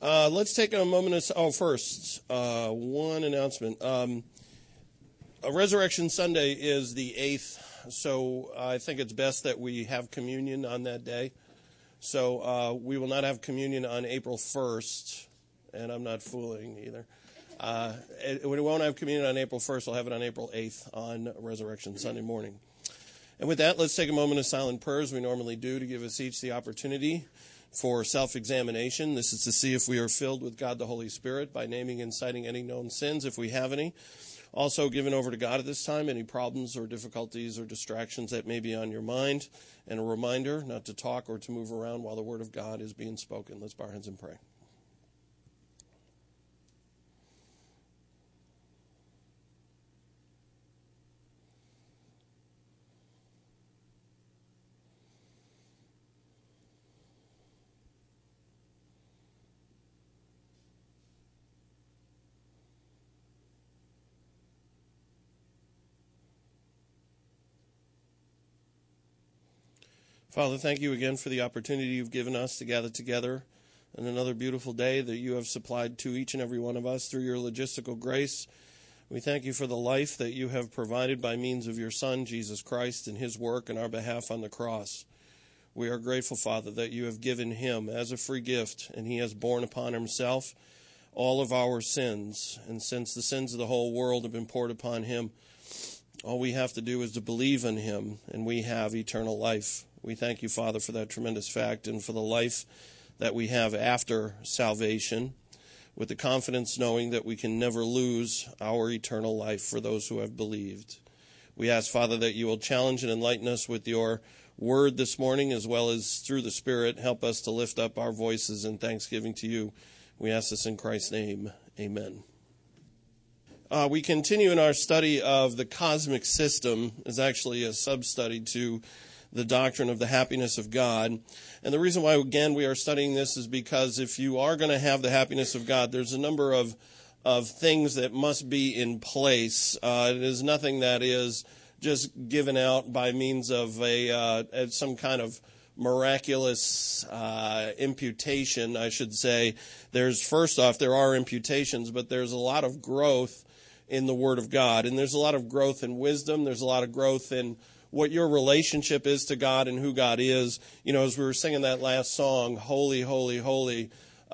Let's take a moment first, one announcement. Resurrection Sunday is the 8th, so I think it's best that we have communion on that day. So we will not have communion on April 1st, and I'm not fooling either. We won't have communion on April 1st. We'll have it on April 8th on Resurrection Sunday morning. And with that, let's take a moment of silent prayer as we normally do to give us each the opportunity for self-examination. This is to see if we are filled with God the Holy Spirit by naming and citing any known sins, if we have any. Also given over to God at this time, any problems or difficulties or distractions that may be on your mind. And a reminder not to talk or to move around while the Word of God is being spoken. Let's bow our heads and pray. Father, thank you again for the opportunity you've given us to gather together on another beautiful day that you have supplied to each and every one of us through your logistical grace. We thank you for the life that you have provided by means of your Son, Jesus Christ, and his work in our behalf on the cross. We are grateful, Father, that you have given him as a free gift, and he has borne upon himself all of our sins. And since the sins of the whole world have been poured upon him, all we have to do is to believe in him, and we have eternal life. We thank you, Father, for that tremendous fact and for the life that we have after salvation, with the confidence knowing that we can never lose our eternal life for those who have believed. We ask, Father, that you will challenge and enlighten us with your word this morning, as well as through the Spirit. Help us to lift up our voices in thanksgiving to you. We ask this in Christ's name. Amen. We continue in our study of the cosmic system. Is actually a sub-study to the doctrine of the happiness of God. And the reason why, again, we are studying this is because if you are going to have the happiness of God, there's a number of things that must be in place. It is nothing that is just given out by means of some kind of miraculous imputation, I should say. First off, there are imputations, but there's a lot of growth in the Word of God. And there's a lot of growth in wisdom. There's a lot of growth in what your relationship is to God and who God is. You know, as we were singing that last song, Holy, Holy, Holy,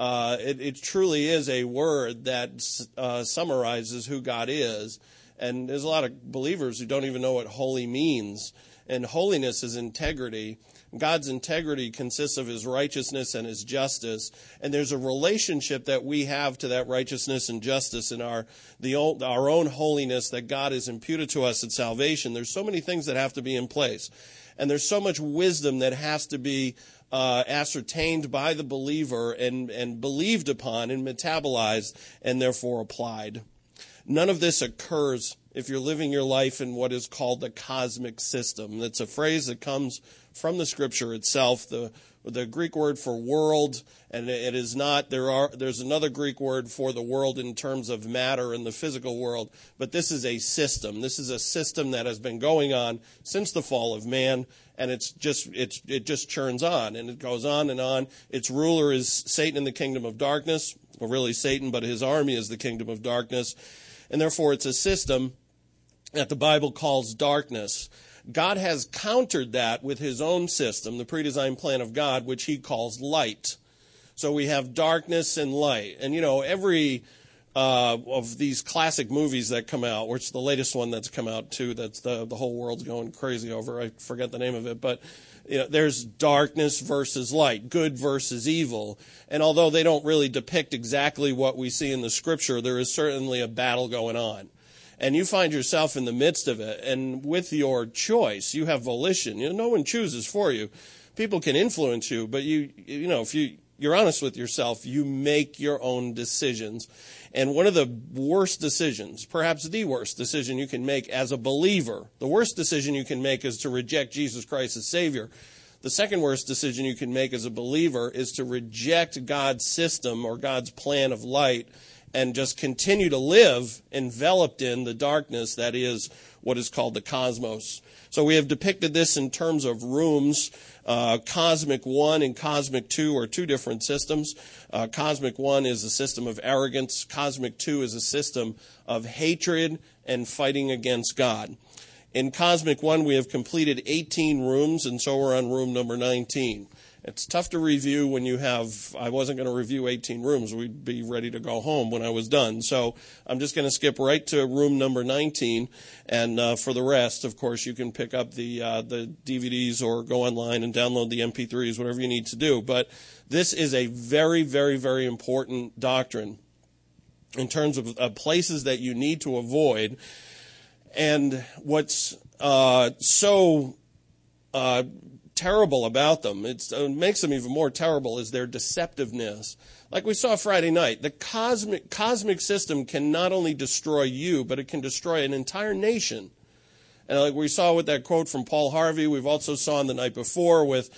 it truly is a word that summarizes who God is. And there's a lot of believers who don't even know what holy means. And holiness is integrity. God's integrity consists of his righteousness and his justice. And there's a relationship that we have to that righteousness and justice in our own holiness that God has imputed to us at salvation. There's so many things that have to be in place. And there's so much wisdom that has to be ascertained by the believer and believed upon and metabolized and therefore applied. None of this occurs if you're living your life in what is called the cosmic system. That's a phrase that comes from the Scripture itself. The Greek word for world, and it is not. There's another Greek word for the world in terms of matter in the physical world, but this is a system. This is a system that has been going on since the fall of man, and it just churns on, and it goes on and on. Its ruler is Satan in the kingdom of darkness. Well, really Satan, but his army is the kingdom of darkness. And therefore, it's a system that the Bible calls darkness. God has countered that with his own system, the pre-designed plan of God, which he calls light. So we have darkness and light. And, you know, every of these classic movies that come out, which the latest one that's come out, too, that's the whole world's going crazy over. I forget the name of it. But you know, there's darkness versus light, good versus evil. And although they don't really depict exactly what we see in the Scripture, there is certainly a battle going on. And you find yourself in the midst of it. And with your choice, you have volition. You know, no one chooses for you. People can influence you, but you know, if you're honest with yourself, you make your own decisions. And one of the worst decisions, perhaps the worst decision you can make as a believer, the worst decision you can make is to reject Jesus Christ as Savior. The second worst decision you can make as a believer is to reject God's system or God's plan of light and just continue to live enveloped in the darkness that is what is called the cosmos. So we have depicted this in terms of rooms. Cosmic 1 and Cosmic 2 are two different systems. Cosmic 1 is a system of arrogance. Cosmic 2 is a system of hatred and fighting against God. In Cosmic 1, we have completed 18 rooms, and so we're on room number 19. It's tough to review when I wasn't going to review 18 rooms. We'd be ready to go home when I was done. So I'm just going to skip right to room number 19. And for the rest, of course, you can pick up the DVDs or go online and download the MP3s, whatever you need to do. But this is a very, very, very important doctrine in terms of places that you need to avoid. And what's so terrible about them, it makes them even more terrible, is their deceptiveness. Like we saw Friday night, the cosmic system can not only destroy you, but it can destroy an entire nation. And like we saw with that quote from Paul Harvey, we've also saw the night before with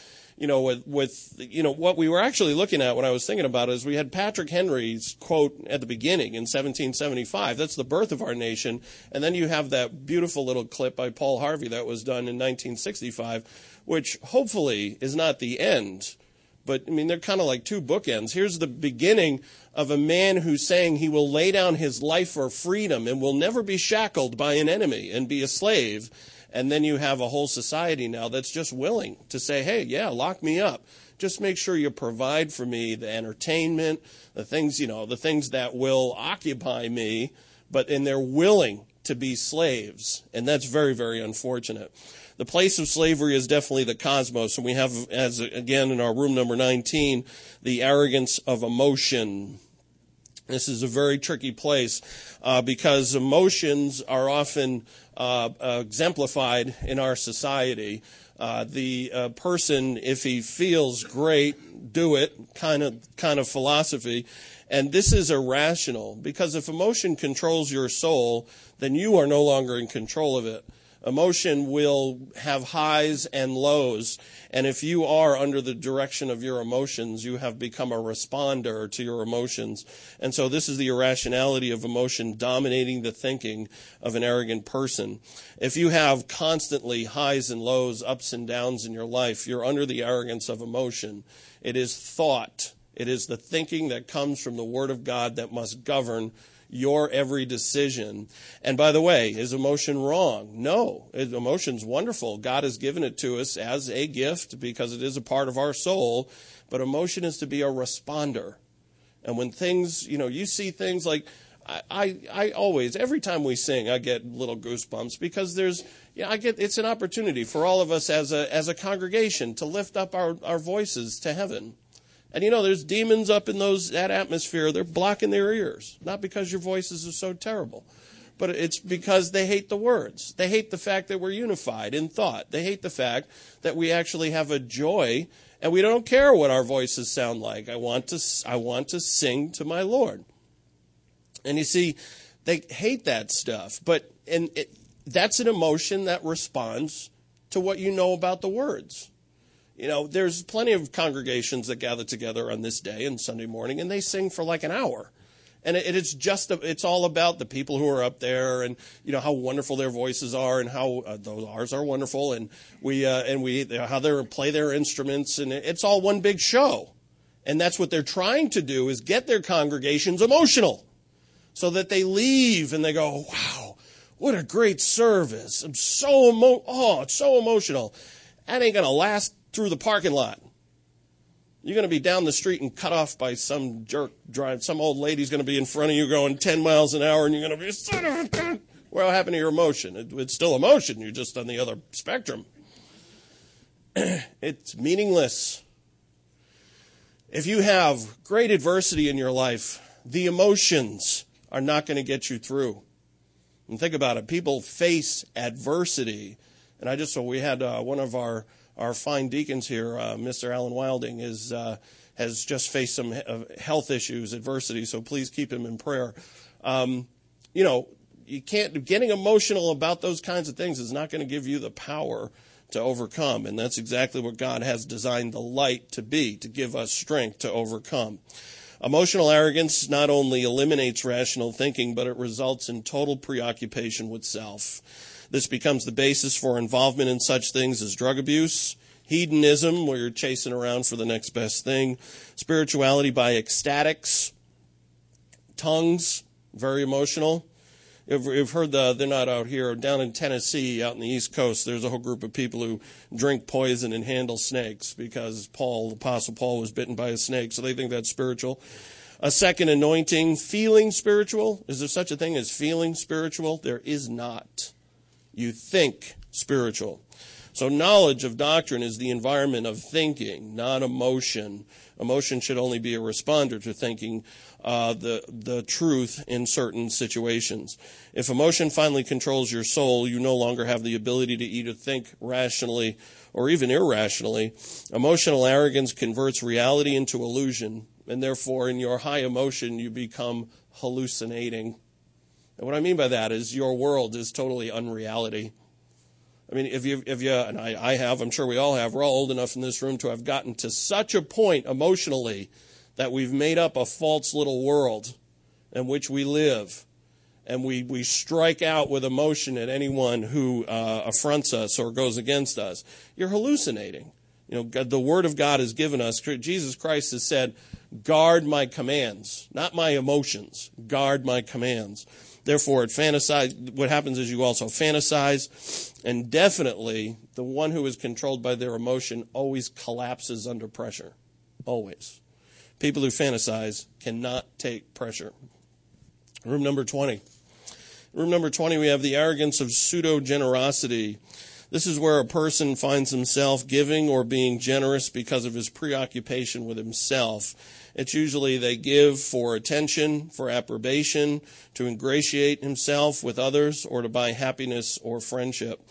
what we were actually looking at when I was thinking about it is we had Patrick Henry's quote at the beginning in 1775. That's the birth of our nation. And then you have that beautiful little clip by Paul Harvey that was done in 1965, which hopefully is not the end. But, I mean, they're kind of like two bookends. Here's the beginning of a man who's saying he will lay down his life for freedom and will never be shackled by an enemy and be a slave. And then you have a whole society now that's just willing to say, hey, yeah, lock me up. Just make sure you provide for me the entertainment, the things that will occupy me, and they're willing to be slaves. And that's very, very unfortunate. The place of slavery is definitely the cosmos. And we have, again, in our room number 19, the arrogance of emotion. This is a very tricky place because emotions are often exemplified in our society. The person, if he feels great, do it kind of philosophy. And this is irrational because if emotion controls your soul, then you are no longer in control of it. Emotion will have highs and lows, and if you are under the direction of your emotions, you have become a responder to your emotions. And so this is the irrationality of emotion dominating the thinking of an arrogant person. If you have constantly highs and lows, ups and downs in your life, you're under the arrogance of emotion. It is thought. It is the thinking that comes from the Word of God that must govern your every decision. And by the way, is emotion wrong? No, emotion's wonderful. God has given it to us as a gift because it is a part of our soul. But emotion is to be a responder. And when things, you see things like, I always, every time we sing, I get little goosebumps because it's an opportunity for all of us as a congregation to lift up our voices to heaven. And there's demons up in that atmosphere. They're blocking their ears. Not because your voices are so terrible, but it's because they hate the words. They hate the fact that we're unified in thought. They hate the fact that we actually have a joy and we don't care what our voices sound like. I want to sing to my Lord. And you see, they hate that stuff. That's an emotion that responds to what you know about the words. There's plenty of congregations that gather together on this day and Sunday morning, and they sing for like an hour. And it's all about the people who are up there and, how wonderful their voices are and how ours are wonderful and how they play their instruments. And it's all one big show. And that's what they're trying to do is get their congregations emotional so that they leave and they go, wow, what a great service. I'm so it's so emotional. That ain't going to last through the parking lot. You're going to be down the street and cut off by some jerk drive. Some old lady's going to be in front of you going 10 miles an hour, and you're going to be, son of a gun. What happened to your emotion? It's still emotion. You're just on the other spectrum. It's meaningless. If you have great adversity in your life, the emotions are not going to get you through. And think about it. People face adversity. And we had one of our fine deacons here, Mr. Alan Wilding, has just faced some health issues, adversity, so please keep him in prayer. Getting emotional about those kinds of things is not going to give you the power to overcome, and that's exactly what God has designed the light to be, to give us strength to overcome. Emotional arrogance not only eliminates rational thinking, but it results in total preoccupation with self. This becomes the basis for involvement in such things as drug abuse, hedonism, where you're chasing around for the next best thing, spirituality by ecstatics, tongues, very emotional. You've heard they're not out here, down in Tennessee, out in the East Coast, there's a whole group of people who drink poison and handle snakes because the Apostle Paul was bitten by a snake, so they think that's spiritual. A second anointing, feeling spiritual. Is there such a thing as feeling spiritual? There is not. You think spiritual. So knowledge of doctrine is the environment of thinking, not emotion. Emotion should only be a responder to thinking the truth in certain situations. If emotion finally controls your soul, you no longer have the ability to either think rationally or even irrationally. Emotional arrogance converts reality into illusion, and therefore in your high emotion you become hallucinating. And what I mean by that is your world is totally unreality. I mean, if you, and I have, I'm sure we all have, we're all old enough in this room to have gotten to such a point emotionally that we've made up a false little world in which we live. And we strike out with emotion at anyone who affronts us or goes against us. You're hallucinating. You know, the Word of God has given us, Jesus Christ has said, guard my commands, not my emotions, guard my commands. Therefore, what happens is you also fantasize, and definitely the one who is controlled by their emotion always collapses under pressure. Always. People who fantasize cannot take pressure. Room number 20. Room number 20, we have the arrogance of pseudo-generosity. This is where a person finds himself giving or being generous because of his preoccupation with himself. It's usually they give for attention, for approbation, to ingratiate himself with others, or to buy happiness or friendship.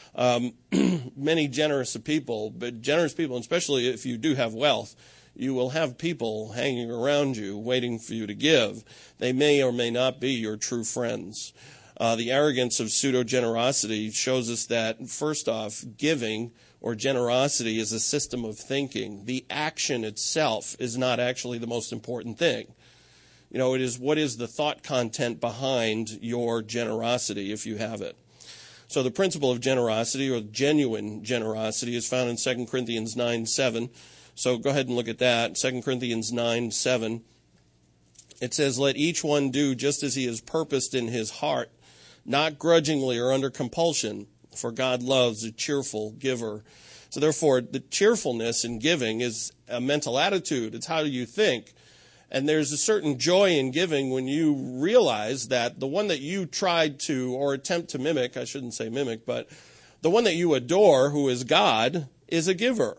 Many generous people, and especially if you do have wealth, you will have people hanging around you waiting for you to give. They may or may not be your true friends. The arrogance of pseudo-generosity shows us that, first off, giving or generosity is a system of thinking. The action itself is not actually the most important thing. You know, it is what is the thought content behind your generosity if you have it. So the principle of generosity, or genuine generosity, is found in 2 Corinthians 9:7. So go ahead and look at that. 2 Corinthians 9:7. It says, let each one do just as he has purposed in his heart, not grudgingly or under compulsion, for God loves a cheerful giver. So therefore, the cheerfulness in giving is a mental attitude. It's how you think. And there's a certain joy in giving when you realize that the one that you tried to, or attempt to mimic, I shouldn't say mimic, but the one that you adore, who is God, is a giver.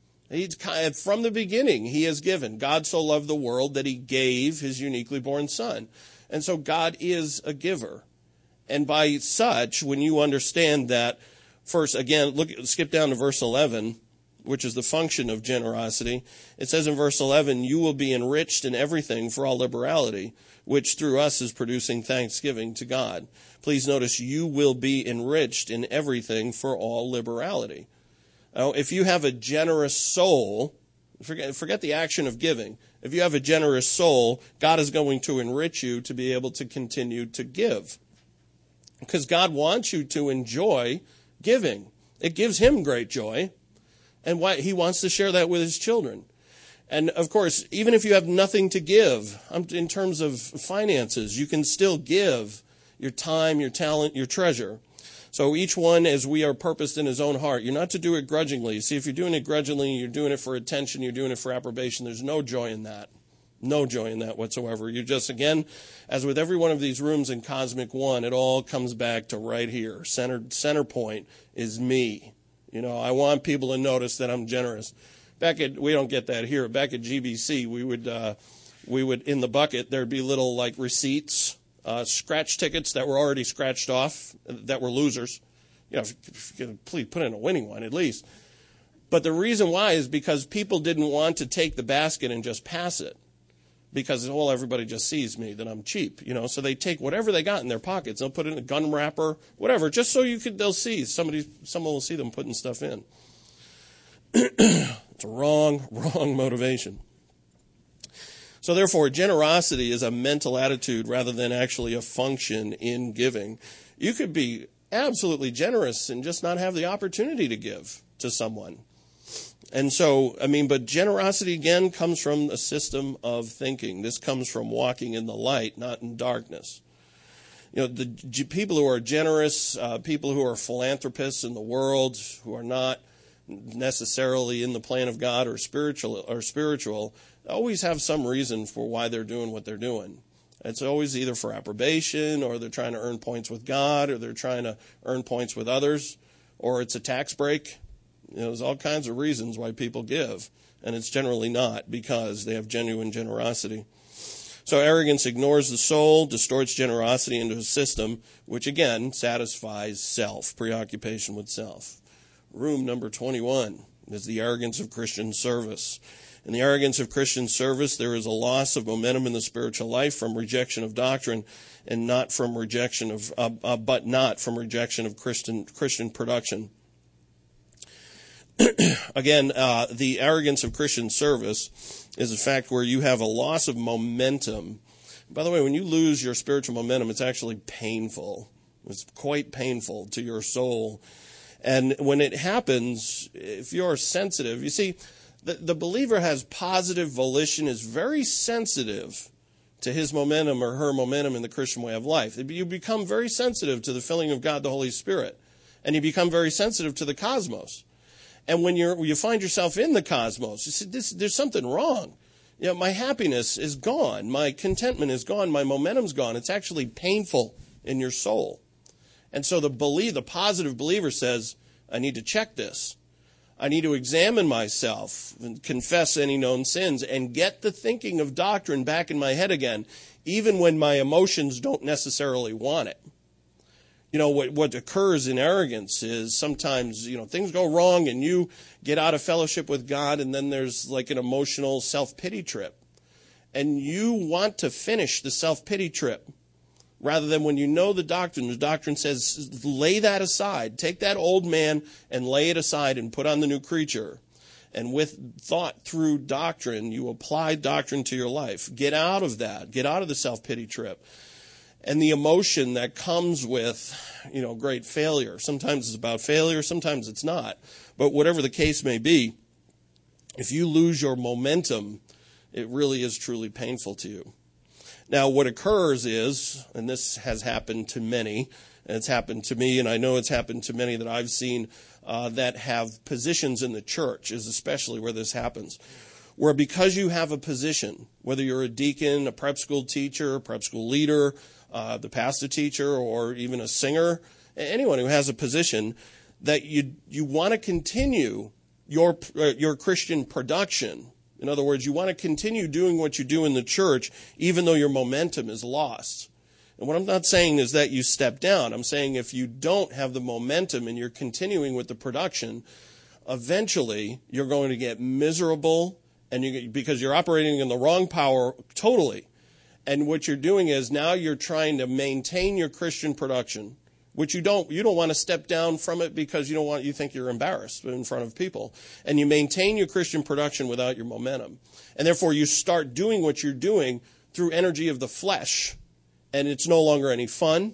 From the beginning, he has given. God so loved the world that he gave his uniquely born son. And so God is a giver. And by such, when you understand that, first, again, skip down to verse 11, which is the function of generosity. It says in verse 11, you will be enriched in everything for all liberality, which through us is producing thanksgiving to God. Please notice, you will be enriched in everything for all liberality. Now, if you have a generous soul, forget the action of giving. If you have a generous soul, God is going to enrich you to be able to continue to give. Because God wants you to enjoy giving. It gives him great joy. And he wants to share that with his children. And, of course, even if you have nothing to give, in terms of finances, you can still give your time, your talent, your treasure. So each one, as we are purposed in his own heart, you're not to do it grudgingly. See, if you're doing it grudgingly, you're doing it for attention, you're doing it for approbation, there's no joy in that. No joy in that whatsoever. You just, again, as with every one of these rooms in Cosmic One, it all comes back to right here. Center point is me. You know, I want people to notice that I'm generous. We don't get that here. Back at GBC, we would in the bucket, there'd be little like receipts, scratch tickets that were already scratched off, that were losers. You know, if you could please put in a winning one at least. But the reason why is because people didn't want to take the basket and just pass it. Because, well, everybody just sees me, that I'm cheap, you know. So they take whatever they got in their pockets. They'll put it in a gun wrapper, whatever, just so they'll see. Someone will see them putting stuff in. It's a wrong motivation. So therefore, generosity is a mental attitude rather than actually a function in giving. You could be absolutely generous and just not have the opportunity to give to someone. And so, but generosity again comes from a system of thinking. This comes from walking in the light, not in darkness. The people who are generous, people who are philanthropists in the world, who are not necessarily in the plan of God or spiritual, always have some reason for why they're doing what they're doing. It's always either for approbation, or they're trying to earn points with God, or they're trying to earn points with others, or it's a tax break. There's all kinds of reasons why people give, and it's generally not because they have genuine generosity. So arrogance ignores the soul, distorts generosity into a system, which again satisfies self, preoccupation with self. Room number 21 is the arrogance of Christian service. In the arrogance of Christian service, there is a loss of momentum in the spiritual life from rejection of doctrine, and not from rejection of Christian production. Again, the arrogance of Christian service is a fact where you have a loss of momentum. By the way, when you lose your spiritual momentum, it's actually painful. It's quite painful to your soul. And when it happens, if you're sensitive, you see, the believer has positive volition, is very sensitive to his momentum or her momentum in the Christian way of life. You become very sensitive to the filling of God, the Holy Spirit, and you become very sensitive to the cosmos. And when you find yourself in the cosmos, you see, there's something wrong. My happiness is gone. My contentment is gone. My momentum's gone. It's actually painful in your soul. And so the positive believer says, I need to check this. I need to examine myself and confess any known sins and get the thinking of doctrine back in my head again, even when my emotions don't necessarily want it. What occurs in arrogance is sometimes, things go wrong and you get out of fellowship with God, and then there's like an emotional self-pity trip. And you want to finish the self-pity trip rather than when you know the doctrine says, lay that aside. Take that old man and lay it aside and put on the new creature. And with thought through doctrine, you apply doctrine to your life. Get out of that. Get out of the self-pity trip. And the emotion that comes with, great failure. Sometimes it's about failure, sometimes it's not. But whatever the case may be, if you lose your momentum, it really is truly painful to you. Now, what occurs is, and this has happened to many, and it's happened to me, and I know it's happened to many that I've seen that have positions in the church, is especially where this happens. Where because you have a position, whether you're a deacon, a prep school teacher, prep school leader, the pastor teacher, or even a singer, anyone who has a position, that you want to continue your Christian production. In other words, you want to continue doing what you do in the church, even though your momentum is lost. And what I'm not saying is that you step down. I'm saying if you don't have the momentum and you're continuing with the production, eventually you're going to get miserable, and because you're operating in the wrong power totally. And what you're doing is now you're trying to maintain your Christian production, which you don't want to step down from it because you think you're embarrassed in front of people. And you maintain your Christian production without your momentum. And therefore you start doing what you're doing through energy of the flesh. And it's no longer any fun.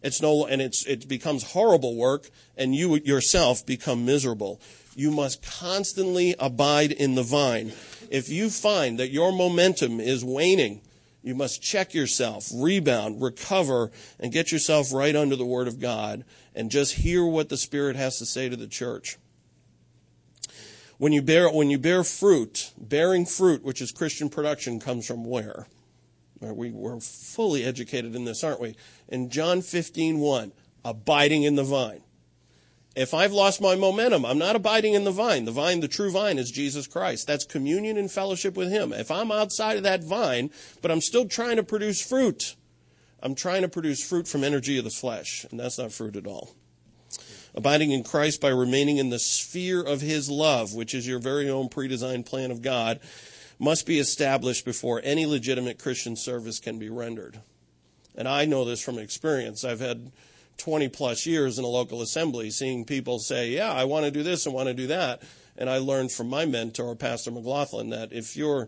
It becomes horrible work, and you yourself become miserable. You must constantly abide in the vine. If you find that your momentum is waning, you must check yourself, rebound, recover, and get yourself right under the Word of God and just hear what the Spirit has to say to the church. When you bear fruit, bearing fruit, which is Christian production, comes from where? We're fully educated in this, aren't we? In John 15:1, abiding in the vine. If I've lost my momentum, I'm not abiding in the vine. The true vine is Jesus Christ. That's communion and fellowship with Him. If I'm outside of that vine, but I'm still trying to produce fruit, I'm trying to produce fruit from energy of the flesh, and that's not fruit at all. Abiding in Christ by remaining in the sphere of His love, which is your very own predesigned plan of God, must be established before any legitimate Christian service can be rendered. And I know this from experience. I've had 20 plus years in a local assembly seeing people say, yeah, I want to do this and want to do that. And I learned from my mentor, Pastor McLaughlin, that if you're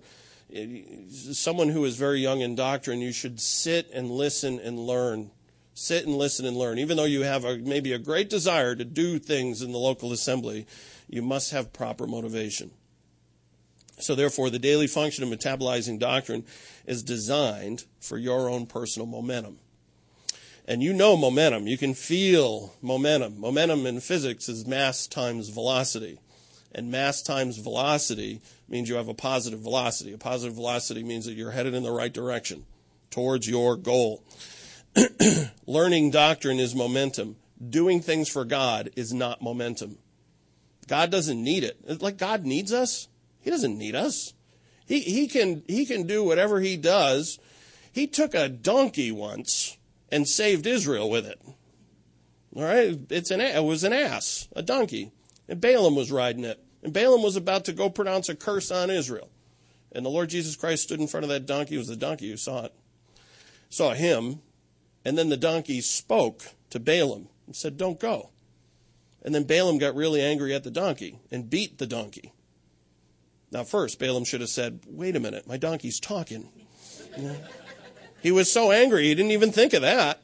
someone who is very young in doctrine, you should sit and listen and learn. Sit and listen and learn. Even though you have maybe a great desire to do things in the local assembly, you must have proper motivation. So therefore, the daily function of metabolizing doctrine is designed for your own personal momentum. And you know momentum. You can feel momentum. Momentum in physics is mass times velocity. And mass times velocity means you have a positive velocity. A positive velocity means that you're headed in the right direction towards your goal. Learning doctrine is momentum. Doing things for God is not momentum. God doesn't need it. It's like God needs us. He doesn't need us. He can do whatever he does. He took a donkey once and saved Israel with it. All right? It was an ass, a donkey. And Balaam was riding it. And Balaam was about to go pronounce a curse on Israel. And the Lord Jesus Christ stood in front of that donkey. It was the donkey who saw him. And then the donkey spoke to Balaam and said, don't go. And then Balaam got really angry at the donkey and beat the donkey. Now, first, Balaam should have said, wait a minute, my donkey's talking. He was so angry, he didn't even think of that.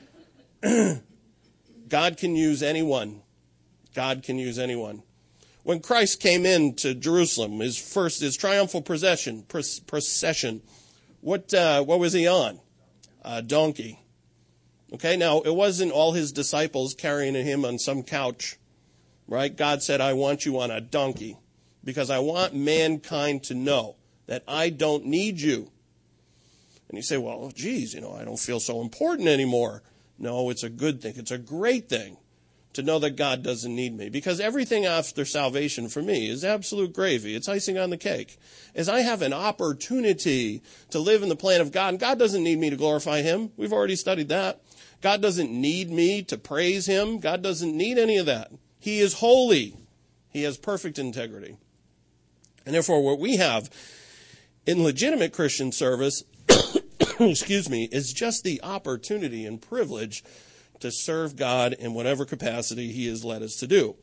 God can use anyone. God can use anyone. When Christ came into Jerusalem, his triumphal procession, what was he on? A donkey. Okay, now, it wasn't all his disciples carrying him on some couch, right? God said, I want you on a donkey because I want mankind to know that I don't need you. And you say, well, geez, I don't feel so important anymore. No, it's a good thing. It's a great thing to know that God doesn't need me, because everything after salvation for me is absolute gravy. It's icing on the cake. As I have an opportunity to live in the plan of God, and God doesn't need me to glorify him. We've already studied that. God doesn't need me to praise him. God doesn't need any of that. He is holy. He has perfect integrity. And therefore, what we have in legitimate Christian service, is just the opportunity and privilege to serve God in whatever capacity he has led us to do.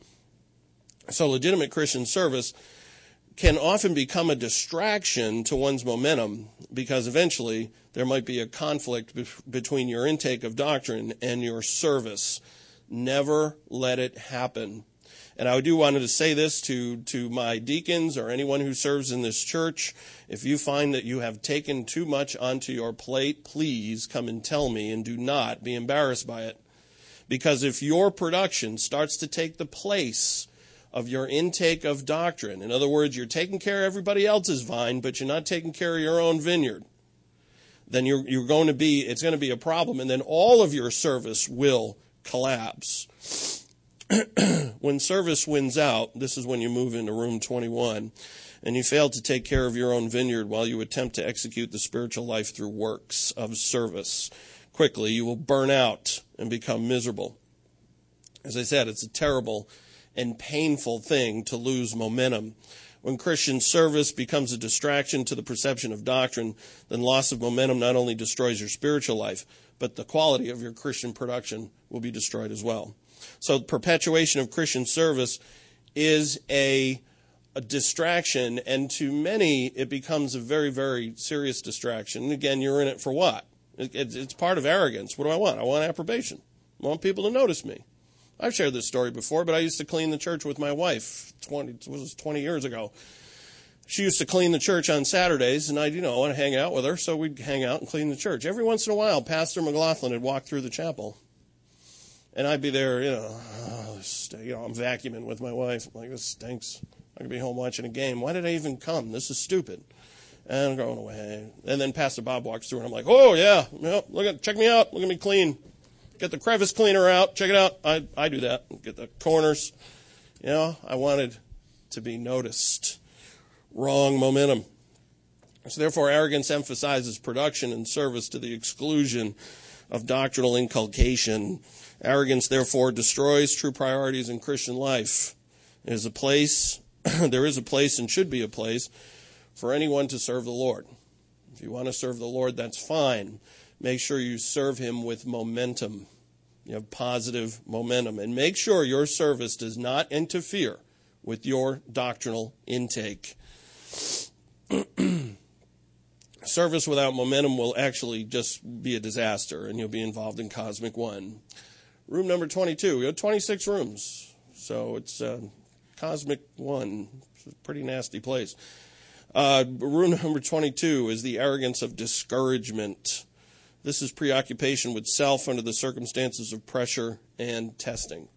So legitimate Christian service can often become a distraction to one's momentum, because eventually there might be a conflict between your intake of doctrine and your service. Never let it happen. And I do want to say this to my deacons or anyone who serves in this church. If you find that you have taken too much onto your plate, please come and tell me, and do not be embarrassed by it. Because if your production starts to take the place of your intake of doctrine, in other words, you're taking care of everybody else's vine, but you're not taking care of your own vineyard, then it's going to be a problem, and then all of your service will collapse. When service wins out, this is when you move into room 21, and you fail to take care of your own vineyard while you attempt to execute the spiritual life through works of service. Quickly, you will burn out and become miserable. As I said, it's a terrible and painful thing to lose momentum. When Christian service becomes a distraction to the perception of doctrine, then loss of momentum not only destroys your spiritual life, but the quality of your Christian production will be destroyed as well. So perpetuation of Christian service is a distraction, and to many it becomes a very, very serious distraction. And again, you're in it for what? It's part of arrogance. What do I want? I want approbation. I want people to notice me. I've shared this story before, but I used to clean the church with my wife 20 years ago. She used to clean the church on Saturdays, and I want to hang out with her, so we'd hang out and clean the church. Every once in a while, Pastor McLaughlin would walk through the chapel, and I'd be there, I'm vacuuming with my wife. I'm like, this stinks. I could be home watching a game. Why did I even come? This is stupid. And I'm going away. And then Pastor Bob walks through, and I'm like, oh, yeah, check me out. Look at me clean. Get the crevice cleaner out. Check it out. I do that. Get the corners. I wanted to be noticed. Wrong momentum. So therefore, arrogance emphasizes production and service to the exclusion of doctrinal inculcation. Arrogance, therefore, destroys true priorities in Christian life. There is a place and should be a place for anyone to serve the Lord. If you want to serve the Lord, that's fine. Make sure you serve him with momentum. You have positive momentum. And make sure your service does not interfere with your doctrinal intake. service without momentum will actually just be a disaster, and you'll be involved in Cosmic One. Room number 22. We have 26 rooms, so it's Cosmic One. It's a pretty nasty place. Room number 22 is the arrogance of discouragement. This is preoccupation with self under the circumstances of pressure and testing.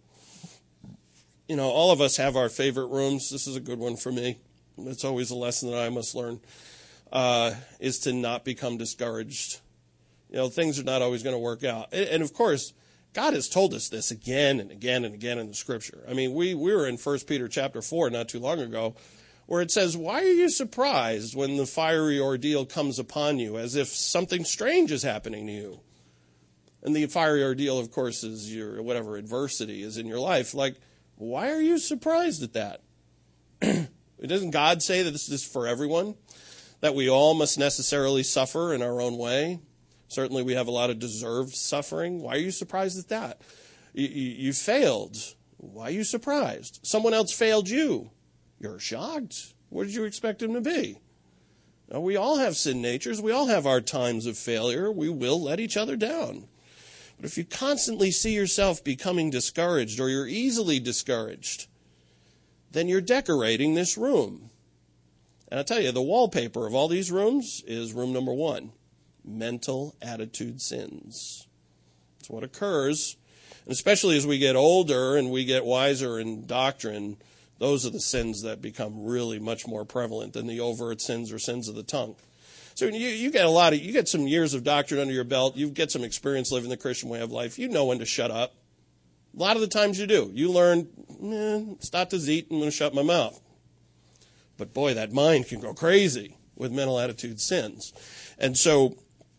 You know, all of us have our favorite rooms. This is a good one for me. It's always a lesson that I must learn, is to not become discouraged. You know, things are not always going to work out. And of course, God has told us this again and again and again in the Scripture. I mean, we were in 1 Peter chapter 4 not too long ago, where it says, why are you surprised when the fiery ordeal comes upon you, as if something strange is happening to you? And the fiery ordeal, of course, is your whatever adversity is in your life. Like, why are you surprised at that? Doesn't God say that this is for everyone? That we all must necessarily suffer in our own way? Certainly we have a lot of deserved suffering. Why are you surprised at that? You failed. Why are you surprised? Someone else failed you. You're shocked. What did you expect him to be? Now, we all have sin natures. We all have our times of failure. We will let each other down. But if you constantly see yourself becoming discouraged, or you're easily discouraged, then you're decorating this room. And I'll tell you, the wallpaper of all these rooms is room number 1, mental attitude sins. It's what occurs, and especially as we get older and we get wiser in doctrine, those are the sins that become really much more prevalent than the overt sins or sins of the tongue. So you get some years of doctrine under your belt. You get some experience living the Christian way of life. You know when to shut up. A lot of the times you do. You learn, stop to zeet, I'm going to shut my mouth. But boy, that mind can go crazy with mental attitude sins. And so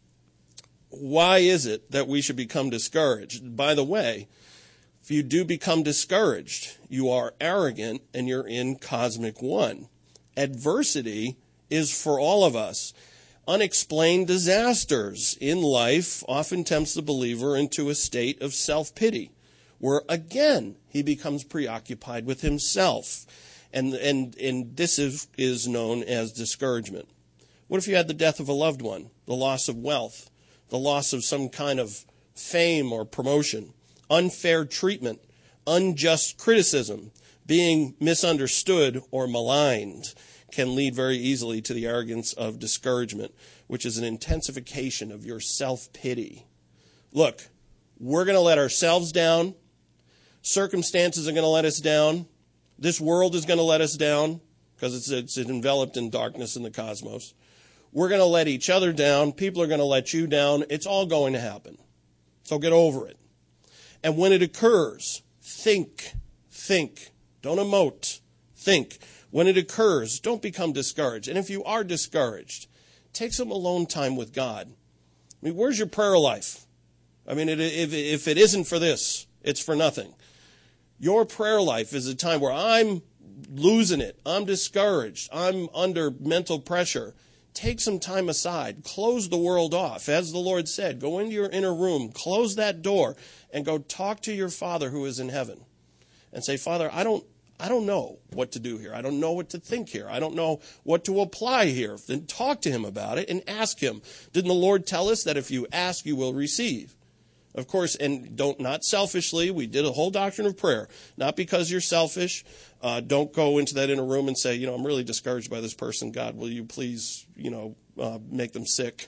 why is it that we should become discouraged? By the way, if you do become discouraged, you are arrogant and you're in Cosmic One. Adversity is for all of us. Unexplained disasters in life often tempts the believer into a state of self-pity, where again he becomes preoccupied with himself. And this is known as discouragement. What if you had the death of a loved one, the loss of wealth, the loss of some kind of fame or promotion, unfair treatment, unjust criticism, being misunderstood or maligned? Can lead very easily to the arrogance of discouragement, which is an intensification of your self-pity. Look, we're going to let ourselves down. Circumstances are going to let us down. This world is going to let us down because it's enveloped in darkness in the cosmos. We're going to let each other down. People are going to let you down. It's all going to happen. So get over it. And when it occurs, think. Don't emote. Think. When it occurs, don't become discouraged. And if you are discouraged, take some alone time with God. I mean, where's your prayer life? I mean, if it isn't for this, it's for nothing. Your prayer life is a time where I'm losing it. I'm discouraged. I'm under mental pressure. Take some time aside. Close the world off. As the Lord said, go into your inner room, close that door, and go talk to your Father who is in heaven. And say, Father, I don't know what to do here. I don't know what to think here. I don't know what to apply here. Then talk to him about it and ask him. Didn't the Lord tell us that if you ask, you will receive? Of course, and not selfishly. We did a whole doctrine of prayer. Not because you're selfish. Don't go into that inner room and say, I'm really discouraged by this person. God, will you please, make them sick?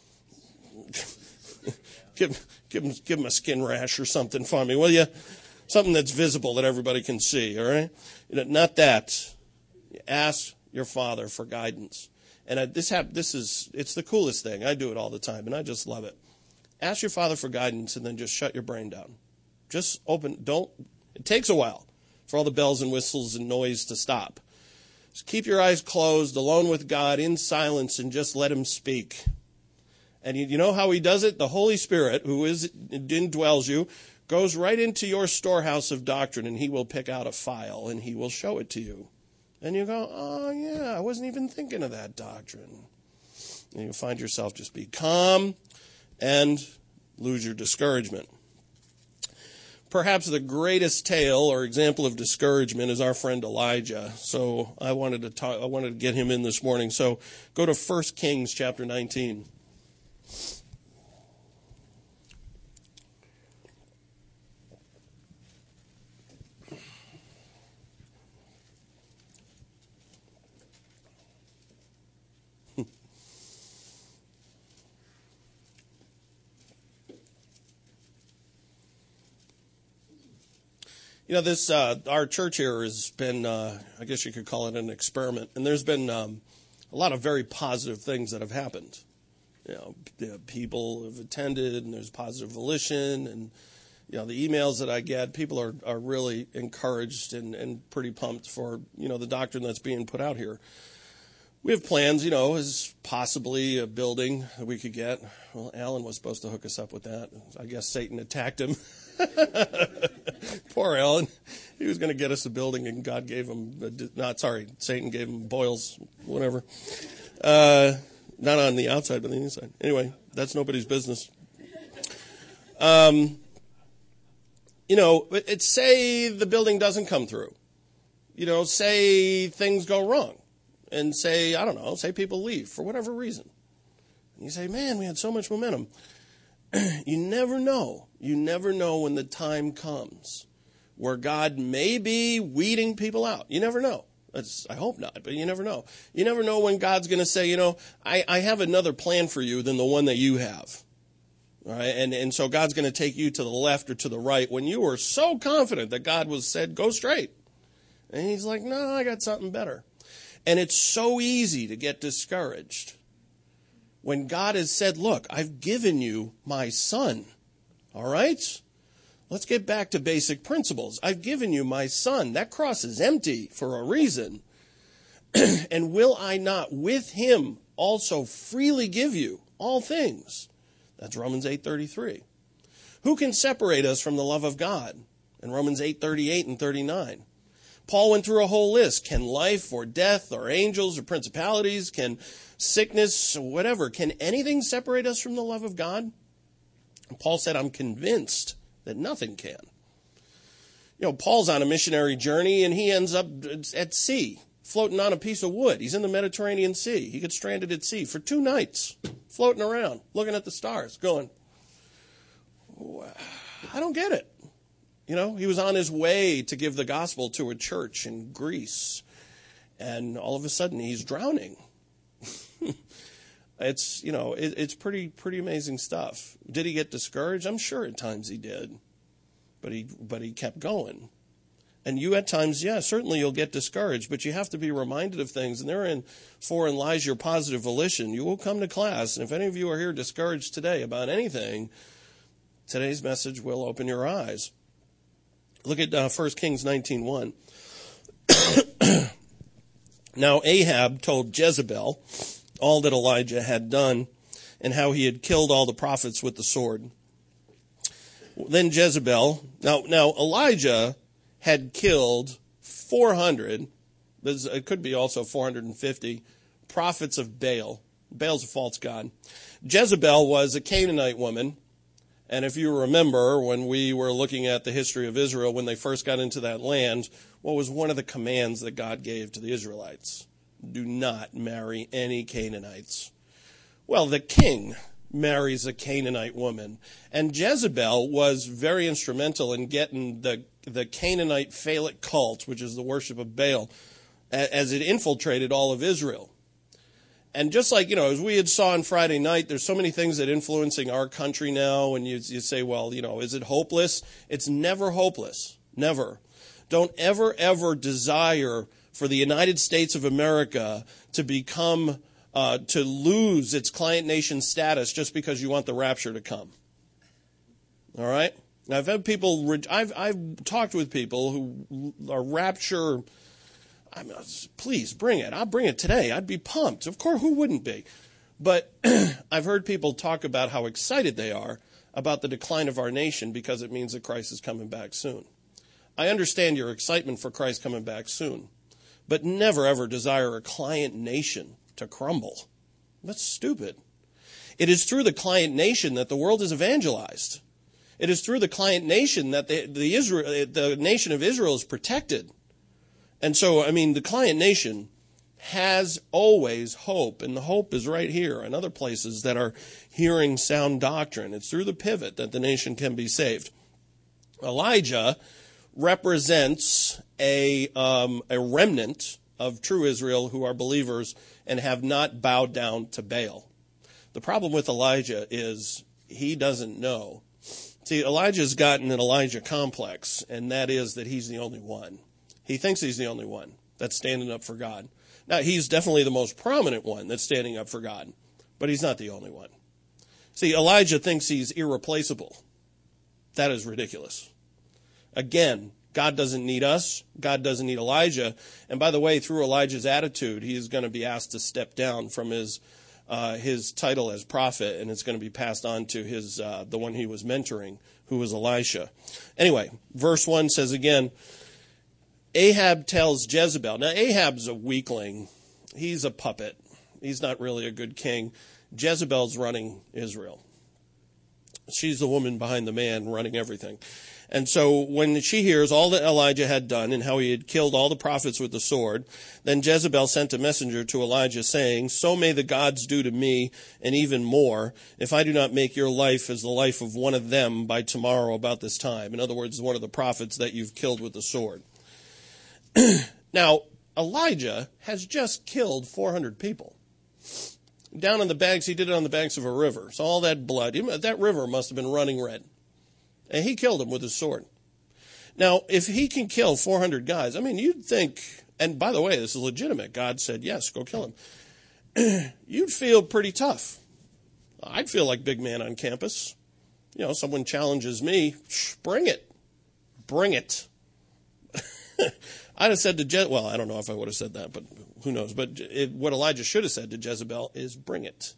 give them a skin rash or something for me, will you? Something that's visible that everybody can see, all right? Not that. Ask your Father for guidance. And it's the coolest thing. I do it all the time, and I just love it. Ask your Father for guidance, and then just shut your brain down. Just it takes a while for all the bells and whistles and noise to stop. Just keep your eyes closed, alone with God, in silence, and just let him speak. And you know how he does it? The Holy Spirit, who indwells you, goes right into your storehouse of doctrine, and he will pick out a file, and he will show it to you. And you go, oh, yeah, I wasn't even thinking of that doctrine. And you'll find yourself just be calm and lose your discouragement. Perhaps the greatest tale or example of discouragement is our friend Elijah. So I wanted to get him in this morning. So go to 1 Kings chapter 19. You know, this our church here has been, I guess you could call it an experiment, and there's been a lot of very positive things that have happened. You know, people have attended, and there's positive volition, and you know, the emails that I get, people are really encouraged and pretty pumped for, you know, the doctrine that's being put out here. We have plans, you know, as possibly a building that we could get. Well, Alan was supposed to hook us up with that. I guess Satan attacked him. Poor Alan. He was going to get us a building, and God gave him, Satan gave him boils, whatever. Not on the outside, but on the inside. Anyway, that's nobody's business. You know, it's say the building doesn't come through. You know, say things go wrong. And say, I don't know, say people leave for whatever reason. And you say, man, we had so much momentum. You never know. You never know when the time comes where God may be weeding people out. You never know. I hope not, but you never know. You never know when God's going to say, you know, I have another plan for you than the one that you have. All right? And so God's going to take you to the left or to the right when you were so confident that God said, go straight. And he's like, no, I got something better. And it's so easy to get discouraged when God has said, look, I've given you my son. All right? Let's get back to basic principles. I've given you my son. That cross is empty for a reason. And will I not with him also freely give you all things? That's Romans 8:33. Who can separate us from the love of God? In Romans 8:38 and 39. Paul went through a whole list. Can life or death or angels or principalities, can sickness, whatever, can anything separate us from the love of God? And Paul said, I'm convinced that nothing can. You know, Paul's on a missionary journey and he ends up at sea, floating on a piece of wood. He's in the Mediterranean Sea. He gets stranded at sea for 2 nights, floating around, looking at the stars, going, I don't get it. You know, he was on his way to give the gospel to a church in Greece, and all of a sudden he's drowning. It's, you know, it's pretty amazing stuff. Did he get discouraged? I'm sure at times he did, but he kept going. And you at times, yeah, certainly you'll get discouraged, but you have to be reminded of things, and therein lies your positive volition. You will come to class, and if any of you are here discouraged today about anything, today's message will open your eyes. Look at 1 Kings 19:1. Now Ahab told Jezebel all that Elijah had done and how he had killed all the prophets with the sword. Then Jezebel, now Elijah had killed 400, it could be also 450, prophets of Baal. Baal's a false god. Jezebel was a Canaanite woman. And if you remember, when we were looking at the history of Israel, when they first got into that land, what was one of the commands that God gave to the Israelites? Do not marry any Canaanites. Well, the king marries a Canaanite woman. And Jezebel was very instrumental in getting the Canaanite phallic cult, which is the worship of Baal, as it infiltrated all of Israel. And just like, you know, as we had saw on Friday night, there's so many things that are influencing our country now. And you say, well, you know, is it hopeless? It's never hopeless. Never. Don't ever desire for the United States of America to become, to lose its client nation status just because you want the rapture to come. All right? Now, I've had people, I've talked with people who are rapture. Please bring it. I'll bring it today. I'd be pumped. Of course, who wouldn't be? But I've heard people talk about how excited they are about the decline of our nation because it means that Christ is coming back soon. I understand your excitement for Christ coming back soon, but never ever desire a client nation to crumble. That's stupid. It is through the client nation that the world is evangelized. It is through the client nation that the nation of Israel is protected. And so, the client nation has always hope, and the hope is right here and other places that are hearing sound doctrine. It's through the pivot that the nation can be saved. Elijah represents a remnant of true Israel who are believers and have not bowed down to Baal. The problem with Elijah is he doesn't know. See, Elijah's gotten an Elijah complex, and that is that he's the only one. He thinks he's the only one that's standing up for God. Now, he's definitely the most prominent one that's standing up for God, but he's not the only one. See, Elijah thinks he's irreplaceable. That is ridiculous. Again, God doesn't need us. God doesn't need Elijah. And by the way, through Elijah's attitude, he is going to be asked to step down from his title as prophet, and it's going to be passed on to the one he was mentoring, who was Elisha. Anyway, verse 1 says again, Ahab tells Jezebel. Now, Ahab's a weakling. He's a puppet. He's not really a good king. Jezebel's running Israel. She's the woman behind the man running everything. And so when she hears all that Elijah had done and how he had killed all the prophets with the sword, then Jezebel sent a messenger to Elijah saying, so may the gods do to me, and even more, if I do not make your life as the life of one of them by tomorrow about this time. In other words, one of the prophets that you've killed with the sword. Now, Elijah has just killed 400 people. Down on the banks, he did it on the banks of a river. So all that blood, that river must have been running red. And he killed him with his sword. Now, if he can kill 400 guys, you'd think, and by the way, this is legitimate. God said, yes, go kill him. You'd feel pretty tough. I'd feel like big man on campus. Someone challenges me, bring it. Bring it. I'd have said to well, I don't know if I would have said that, but who knows. But what Elijah should have said to Jezebel is, bring it.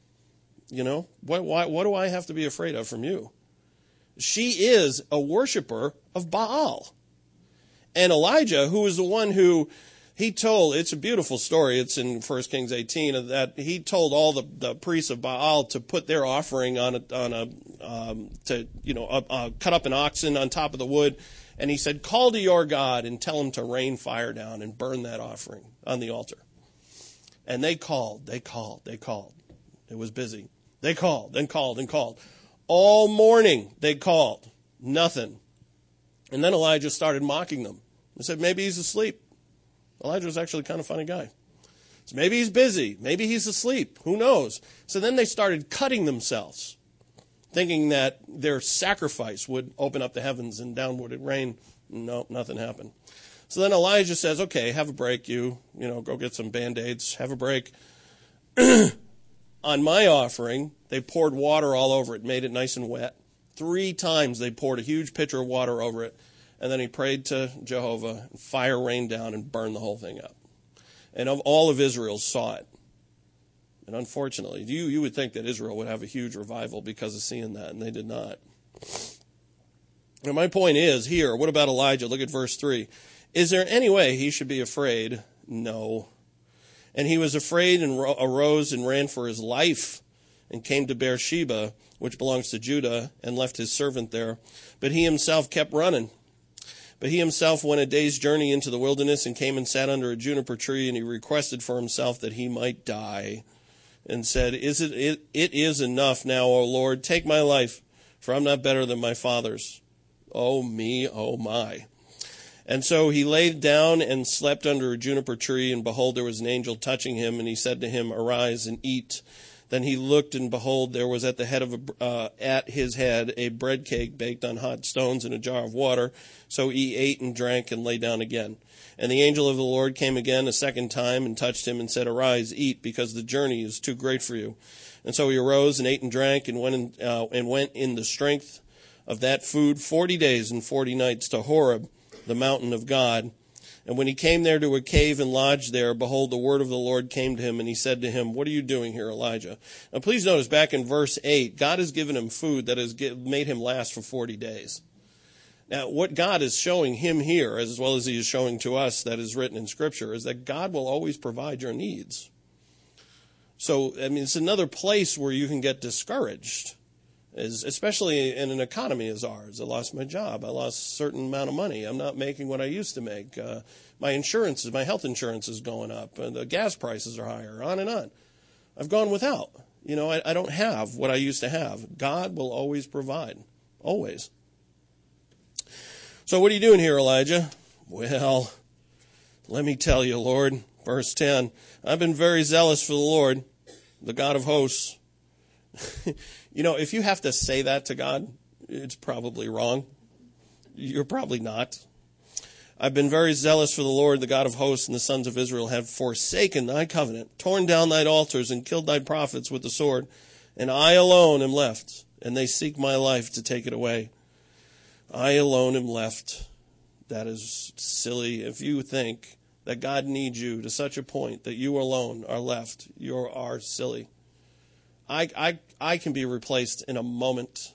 What do I have to be afraid of from you? She is a worshiper of Baal. And Elijah, who is the one who he told, it's a beautiful story, it's in 1 Kings 18, that he told all the priests of Baal to put their offering cut up an oxen on top of the wood. And he said, call to your God and tell him to rain fire down and burn that offering on the altar. And they called. It was busy. They called and called and called. All morning they called. Nothing. And then Elijah started mocking them. He said, maybe he's asleep. Elijah was actually kind of a funny guy. So maybe he's busy. Maybe he's asleep. Who knows? So then they started cutting themselves, thinking that their sacrifice would open up the heavens and down would it rain. No, nothing happened. So then Elijah says, okay, have a break. You go get some Band-Aids. Have a break. On my offering, they poured water all over it, made it nice and wet. 3 times they poured a huge pitcher of water over it. And then he prayed to Jehovah, and fire rained down and burned the whole thing up. And all of Israel saw it. And unfortunately, you would think that Israel would have a huge revival because of seeing that, and they did not. And my point is here, what about Elijah? Look at verse 3. Is there any way he should be afraid? No. And he was afraid and arose and ran for his life and came to Beersheba, which belongs to Judah, and left his servant there. But he himself kept running. But he himself went a day's journey into the wilderness and came and sat under a juniper tree, and he requested for himself that he might die, and said, it is enough now, O Lord, take my life, for I'm not better than my fathers. Oh me, oh my. And so he laid down and slept under a juniper tree, and behold, there was an angel touching him, and he said to him, arise and eat. Then he looked, and behold, there was at his head a bread cake baked on hot stones and a jar of water. So he ate and drank and lay down again. And the angel of the Lord came again a second time and touched him and said, arise, eat, because the journey is too great for you. And so he arose and ate and drank and went in the strength of that food 40 days and 40 nights to Horeb, the mountain of God. And when he came there to a cave and lodged there, behold, the word of the Lord came to him, and he said to him, what are you doing here, Elijah? Now please notice back in verse 8, God has given him food that has made him last for 40 days. Now, what God is showing him here, as well as he is showing to us that is written in Scripture, is that God will always provide your needs. So, it's another place where you can get discouraged. especially in an economy as ours. I lost my job. I lost a certain amount of money. I'm not making what I used to make. My health insurance is going up, and the gas prices are higher, on and on. I've gone without. I don't have what I used to have. God will always provide. Always. So what are you doing here, Elijah? Well, let me tell you, Lord. Verse 10, I've been very zealous for the Lord, the God of hosts. If you have to say that to God, it's probably wrong. You're probably not. I've been very zealous for the Lord, the God of hosts, and the sons of Israel have forsaken thy covenant, torn down thine altars, and killed thy prophets with the sword. And I alone am left, and they seek my life to take it away. I alone am left. That is silly. If you think that God needs you to such a point that you alone are left, you are silly. I can be replaced in a moment.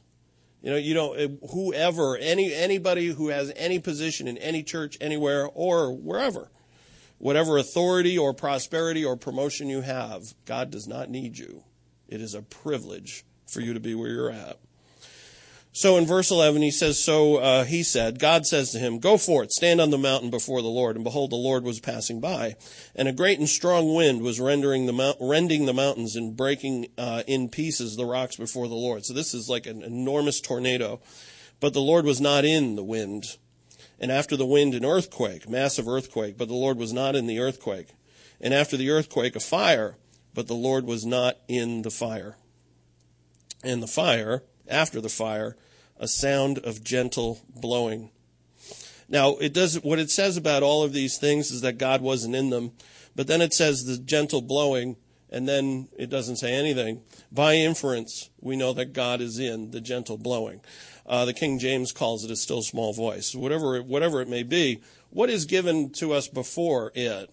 Whoever, anybody who has any position in any church, anywhere, or wherever, whatever authority or prosperity or promotion you have, God does not need you. It is a privilege for you to be where you're at. So in verse 11, he says, he said, God says to him, go forth, stand on the mountain before the Lord. And behold, the Lord was passing by. And a great and strong wind was rending the mountains and breaking in pieces the rocks before the Lord. So this is like an enormous tornado. But the Lord was not in the wind. And after the wind, an earthquake, massive earthquake. But the Lord was not in the earthquake. And after the earthquake, a fire. But the Lord was not in the fire. And the fire, after the fire, a sound of gentle blowing. Now, what it says about all of these things is that God wasn't in them, but then it says the gentle blowing, and then it doesn't say anything. By inference, we know that God is in the gentle blowing. The King James calls it a still small voice. Whatever it may be, what is given to us before it?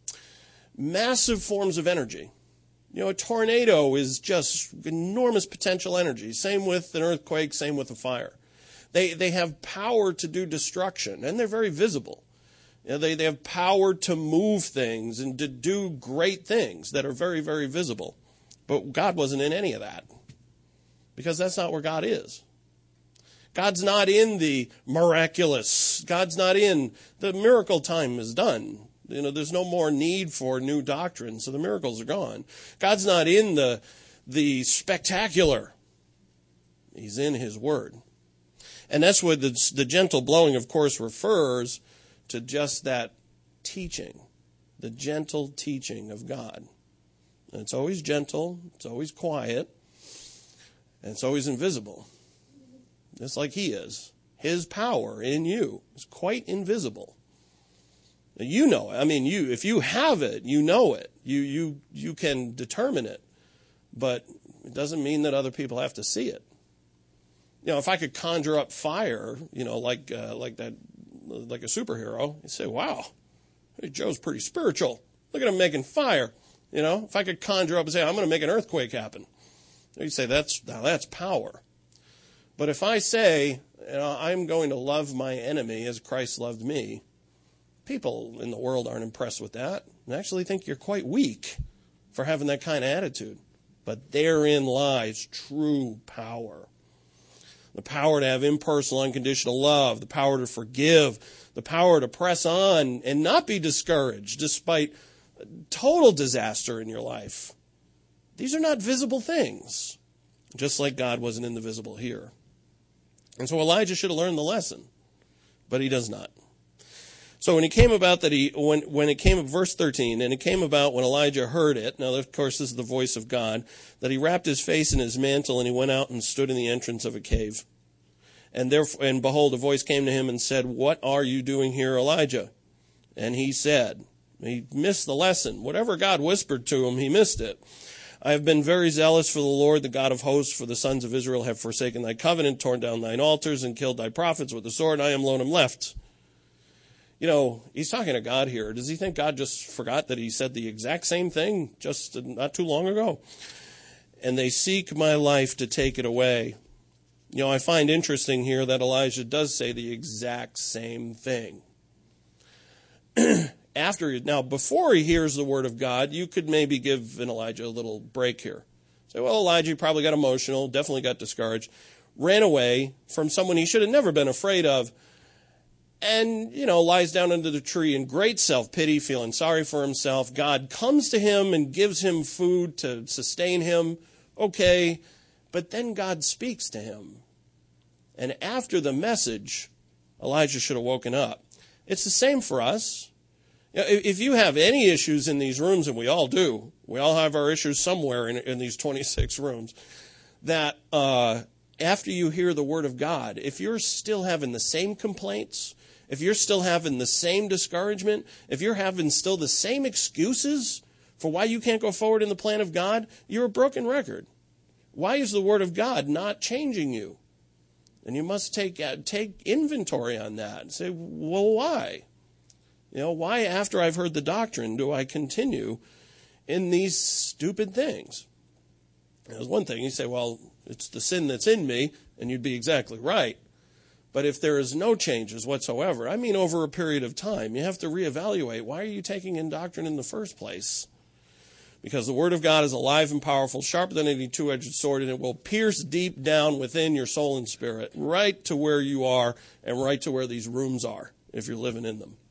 Massive forms of energy. A tornado is just enormous potential energy. Same with an earthquake, same with a fire. They have power to do destruction, and they're very visible. They have power to move things and to do great things that are very, very visible. But God wasn't in any of that, because that's not where God is. God's not in the miraculous. God's not in the miracle time is done. There's no more need for new doctrine, so the miracles are gone. God's not in the spectacular. He's in his word. And that's what the gentle blowing, of course, refers to just that teaching, the gentle teaching of God. And it's always gentle, it's always quiet, and it's always invisible. Just like he is. His power in you is quite invisible. You know it. If you have it, you know it. You can determine it. But it doesn't mean that other people have to see it. If I could conjure up fire, like a superhero, you'd say, wow, hey, Joe's pretty spiritual. Look at him making fire. If I could conjure up and say, I'm going to make an earthquake happen, you'd say that's power. But if I say, I'm going to love my enemy as Christ loved me, people in the world aren't impressed with that and actually think you're quite weak for having that kind of attitude. But therein lies true power. The power to have impersonal, unconditional love, the power to forgive, the power to press on and not be discouraged despite total disaster in your life. These are not visible things, just like God wasn't in the visible here. And so Elijah should have learned the lesson, but he does not. So when it came about verse 13, and it came about when Elijah heard it, now of course this is the voice of God, that he wrapped his face in his mantle and he went out and stood in the entrance of a cave. And behold, a voice came to him and said, what are you doing here, Elijah? And he said, he missed the lesson. Whatever God whispered to him, he missed it. I have been very zealous for the Lord, the God of hosts, for the sons of Israel have forsaken thy covenant, torn down thine altars, and killed thy prophets with the sword. I am alone am left. He's talking to God here. Does he think God just forgot that he said the exact same thing just not too long ago? And they seek my life to take it away. I find interesting here that Elijah does say the exact same thing. Before he hears the word of God, you could maybe give Elijah a little break here. Say, well, Elijah probably got emotional, definitely got discouraged, ran away from someone he should have never been afraid of, and, lies down under the tree in great self-pity, feeling sorry for himself. God comes to him and gives him food to sustain him. Okay, but then God speaks to him. And after the message, Elijah should have woken up. It's the same for us. If you have any issues in these rooms, and we all do, we all have our issues somewhere in these 26 rooms, that after you hear the word of God, if you're still having the same complaints, if you're still having the same discouragement, if you're having still the same excuses for why you can't go forward in the plan of God, you're a broken record. Why is the word of God not changing you? And you must take inventory on that and say, well, why? Why after I've heard the doctrine do I continue in these stupid things? There's one thing, you say, well, it's the sin that's in me, and you'd be exactly right. But if there is no changes whatsoever, I mean over a period of time, you have to reevaluate, why are you taking in doctrine in the first place? Because the word of God is alive and powerful, sharper than any two-edged sword, and it will pierce deep down within your soul and spirit, right to where you are and right to where these rooms are, if you're living in them.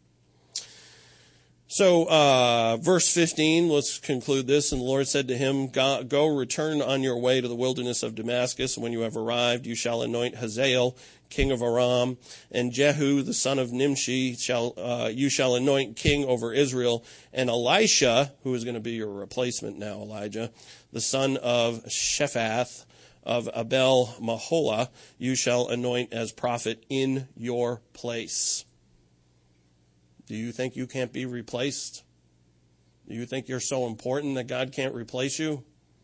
So, verse 15, let's conclude this. And the Lord said to him, go, return on your way to the wilderness of Damascus. And when you have arrived, you shall anoint Hazael, king of Aram, and Jehu, the son of Nimshi, you shall anoint king over Israel. And Elisha, who is going to be your replacement now, Elijah, the son of Shephath of Abel Maholah, you shall anoint as prophet in your place. Do you think you can't be replaced? Do you think you're so important that God can't replace you?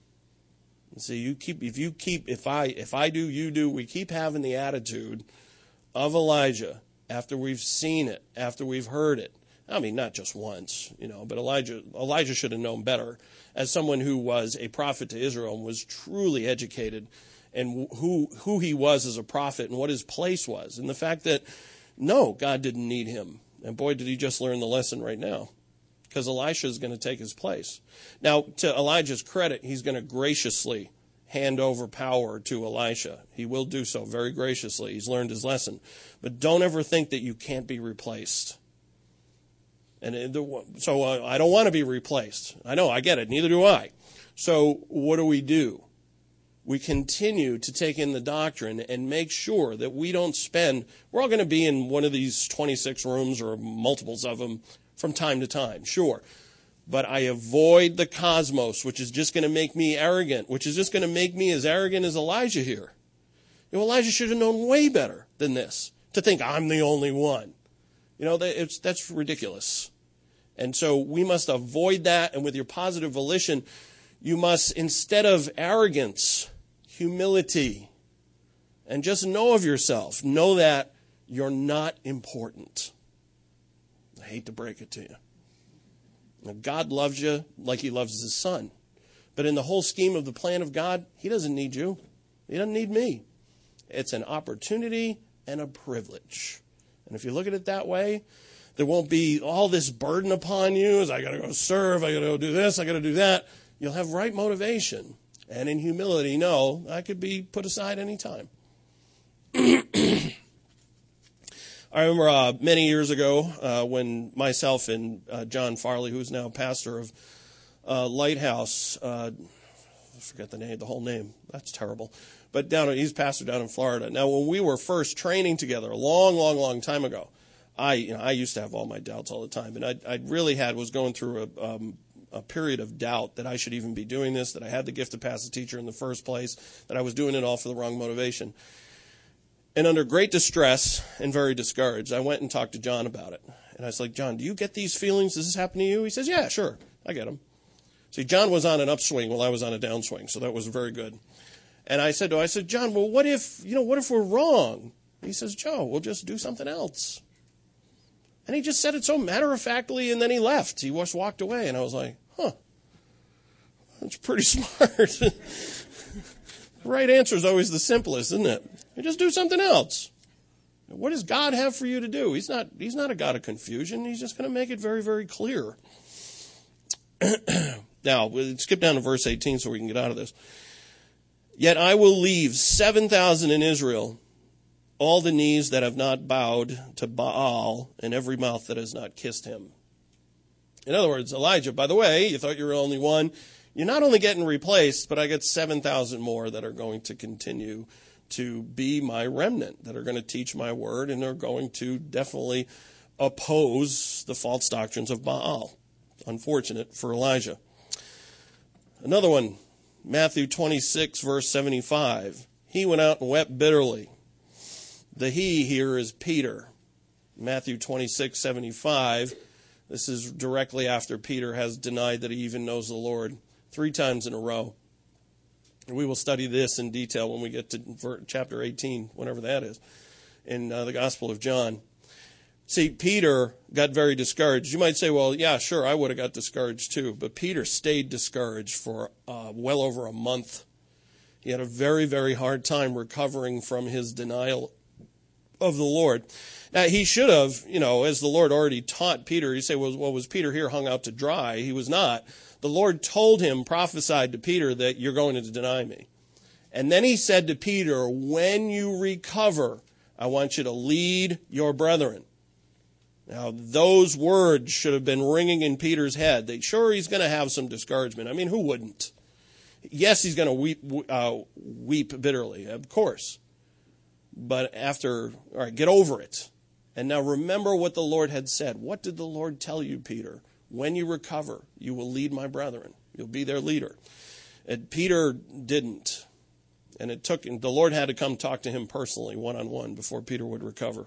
See, if I do, you do, we keep having the attitude of Elijah after we've seen it, after we've heard it. I mean, not just once, but Elijah should have known better as someone who was a prophet to Israel and was truly educated and who he was as a prophet and what his place was. And the fact that, no, God didn't need him. And boy, did he just learn the lesson right now, because Elisha is going to take his place. Now, to Elijah's credit, he's going to graciously hand over power to Elisha. He will do so very graciously. He's learned his lesson. But don't ever think that you can't be replaced. And so I don't want to be replaced. I know, I get it. Neither do I. So what do? We continue to take in the doctrine and make sure that we don't we're all going to be in one of these 26 rooms or multiples of them from time to time, sure. But I avoid the cosmos, which is just going to make me arrogant, which is just going to make me as arrogant as Elijah here. Elijah should have known way better than this, to think I'm the only one. That's ridiculous. And so we must avoid that, and with your positive volition, you must, instead of arrogance, humility, and just know of yourself. Know that you're not important. I hate to break it to you. Now, God loves you like he loves his son. But in the whole scheme of the plan of God, he doesn't need you. He doesn't need me. It's an opportunity and a privilege. And if you look at it that way, there won't be all this burden upon you as I got to go serve, I got to go do this, I got to do that. You'll have right motivation. And in humility, know I could be put aside any time. I remember many years ago when myself and John Farley, who's now pastor of Lighthouse, I forget the whole name. That's terrible. But he's pastor down in Florida. Now, when we were first training together a long, long, long time ago, I used to have all my doubts all the time, and I really was going through a period of doubt that I should even be doing this, that I had the gift of pastor teacher in the first place, that I was doing it all for the wrong motivation. And under great distress and very discouraged, I went and talked to John about it. And I was like, John, do you get these feelings? Does this happen to you? He says, yeah, sure, I get them. See, John was on an upswing while I was on a downswing, so that was very good. And I said, John, well, what if we're wrong? He says, Joe, we'll just do something else. And he just said it so matter-of-factly, and then he left. He just walked away, and I was like, that's pretty smart. The right answer is always the simplest, isn't it? You just do something else. What does God have for you to do? He's not a God of confusion. He's just going to make it very, very clear. Now, we'll skip down to verse 18 so we can get out of this. Yet I will leave 7,000 in Israel, all the knees that have not bowed to Baal, and every mouth that has not kissed him. In other words, Elijah, by the way, you thought you were only one. You're not only getting replaced, but I get 7,000 more that are going to continue to be my remnant, that are going to teach my word, and are going to definitely oppose the false doctrines of Baal. Unfortunate for Elijah. Another one, Matthew 26, verse 75. He went out and wept bitterly. The he here is Peter. Matthew 26, 75. This is directly after Peter has denied that he even knows the Lord 3 times in a row. We will study this in detail when we get to chapter 18, whenever that is, in the Gospel of John. See, Peter got very discouraged. You might say, well, yeah, sure, I would have got discouraged too. But Peter stayed discouraged for well over a month. He had a very, very hard time recovering from his denial of the Lord. Now, he should have, as the Lord already taught Peter, you say, well, was Peter here hung out to dry? He was not. The Lord told him, prophesied to Peter, that you're going to deny me. And then he said to Peter, when you recover, I want you to lead your brethren. Now, those words should have been ringing in Peter's head. Sure, he's going to have some discouragement. I mean, who wouldn't? Yes, he's going to weep bitterly, of course. But all right, get over it. And now remember what the Lord had said. What did the Lord tell you, Peter? When you recover, you will lead my brethren. You'll be their leader. And Peter didn't. And the Lord had to come talk to him personally, one-on-one, before Peter would recover.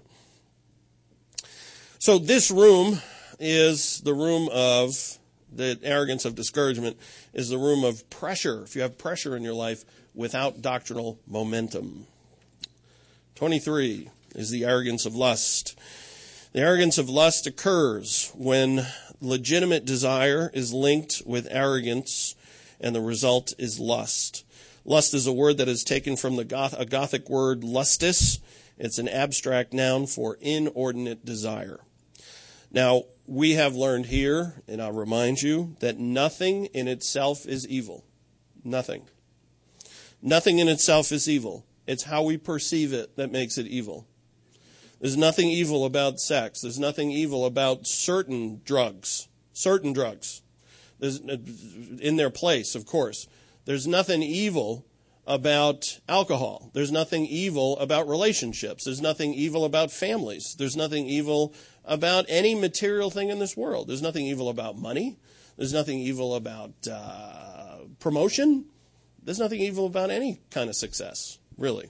So this room is the room of the arrogance of discouragement, is the room of pressure. If you have pressure in your life without doctrinal momentum. 23 is the arrogance of lust. The arrogance of lust occurs when legitimate desire is linked with arrogance, and the result is lust. Lust is a word that is taken from a Gothic word lustus. It's an abstract noun for inordinate desire. Now, we have learned here, and I'll remind you, that nothing in itself is evil. Nothing. Nothing in itself is evil. It's how we perceive it that makes it evil. There's nothing evil about sex. There's nothing evil about certain drugs. Certain drugs. There's, in their place, of course. There's nothing evil about alcohol. There's nothing evil about relationships. There's nothing evil about families. There's nothing evil about any material thing in this world. There's nothing evil about money. There's nothing evil about promotion. There's nothing evil about any kind of success, really.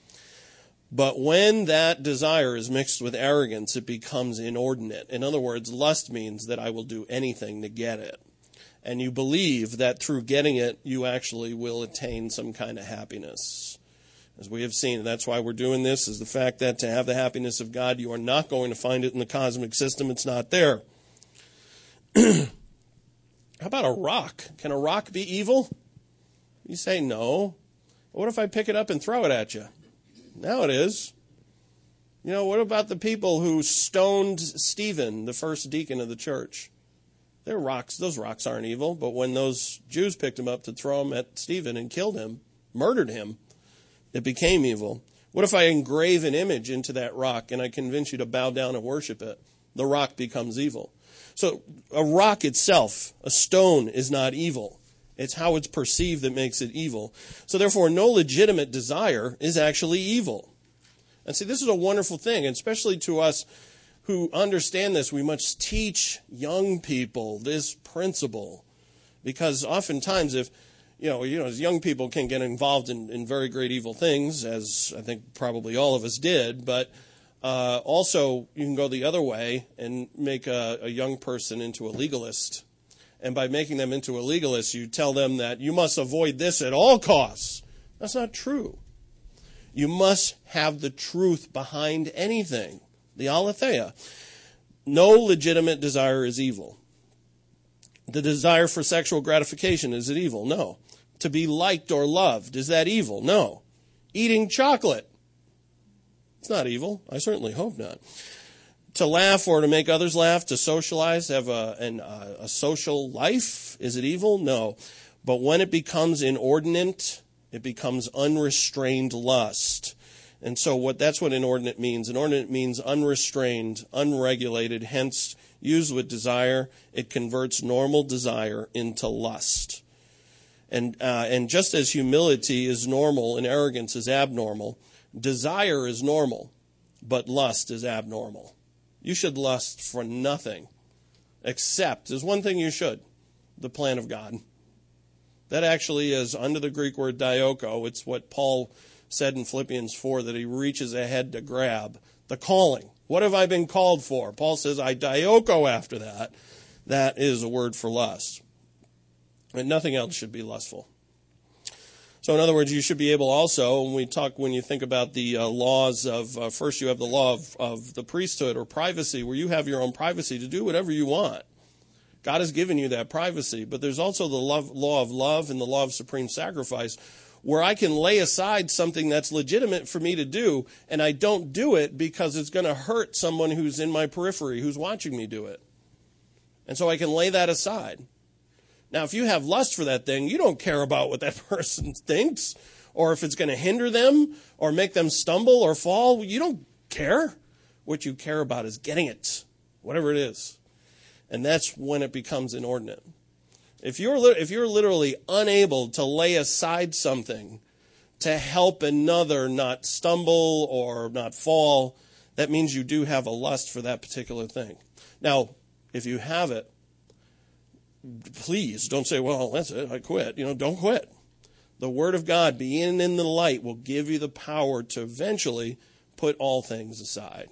But when that desire is mixed with arrogance, it becomes inordinate. In other words, lust means that I will do anything to get it. And you believe that through getting it, you actually will attain some kind of happiness. As we have seen, that's why we're doing this, is the fact that to have the happiness of God, you are not going to find it in the cosmic system. It's not there. How about a rock? Can a rock be evil? You say no. What if I pick it up and throw it at you? Now it is. What about the people who stoned Stephen, the first deacon of the church? They're rocks. Those rocks aren't evil. But when those Jews picked him up to throw him at Stephen and killed him, murdered him, it became evil. What if I engrave an image into that rock and I convince you to bow down and worship it? The rock becomes evil. So a rock itself, a stone, is not evil. It's how it's perceived that makes it evil. So therefore, no legitimate desire is actually evil. And see, this is a wonderful thing, and especially to us who understand this, we must teach young people this principle. Because oftentimes if, as young people can get involved in very great evil things, as I think probably all of us did, but also you can go the other way and make a young person into a legalist. And by making them into a legalist, you tell them that you must avoid this at all costs. That's not true. You must have the truth behind anything. The aletheia. No legitimate desire is evil. The desire for sexual gratification, is it evil? No. To be liked or loved, is that evil? No. Eating chocolate, it's not evil. I certainly hope not. To laugh or to make others laugh, to socialize, have a social life, is it evil? No. But when it becomes inordinate, it becomes unrestrained lust. And so that's what inordinate means. Inordinate means unrestrained, unregulated, hence used with desire. It converts normal desire into lust. And just as humility is normal and arrogance is abnormal, desire is normal, but lust is abnormal. You should lust for nothing except, there's one thing you should, the plan of God. That actually is, under the Greek word dioko, it's what Paul said in Philippians 4, that he reaches ahead to grab. The calling. What have I been called for? Paul says, I dioko after that. That is a word for lust. And nothing else should be lustful. So in other words, you should be able also, when you think about the laws of, first you have the law of the priesthood or privacy, where you have your own privacy to do whatever you want. God has given you that privacy. But there's also the law of love and the law of supreme sacrifice, where I can lay aside something that's legitimate for me to do, and I don't do it because it's going to hurt someone who's in my periphery, who's watching me do it. And so I can lay that aside. Now, if you have lust for that thing, you don't care about what that person thinks, or if it's going to hinder them or make them stumble or fall. You don't care. What you care about is getting it, whatever it is. And that's when it becomes inordinate. If you're literally unable to lay aside something to help another not stumble or not fall, that means you do have a lust for that particular thing. Now, if you have it, please don't say, well, that's it, I quit. Don't quit. The Word of God, being in the light, will give you the power to eventually put all things aside,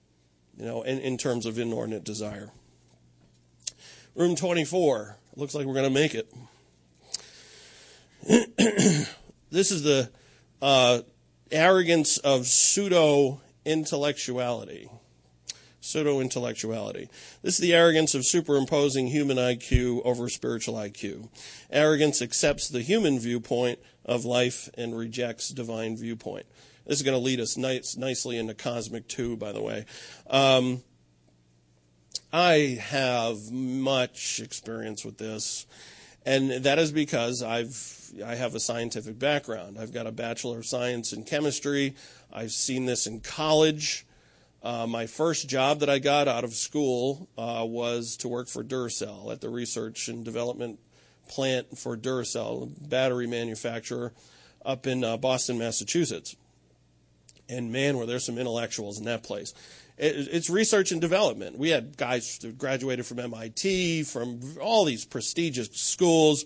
in terms of inordinate desire. Room 24. Looks like we're going to make it. This is the arrogance of pseudo-intellectuality. Pseudo-intellectuality. This is the arrogance of superimposing human IQ over spiritual IQ. Arrogance accepts the human viewpoint of life and rejects divine viewpoint. This is going to lead us nicely into Cosmic 2, by the way. I have much experience with this, and that is because I have a scientific background. I've got a Bachelor of Science in Chemistry. I've seen this in college. My first job that I got out of school was to work for Duracell at the research and development plant for Duracell, a battery manufacturer up in Boston, Massachusetts. And man, were there some intellectuals in that place. It's research and development. We had guys who graduated from MIT, from all these prestigious schools.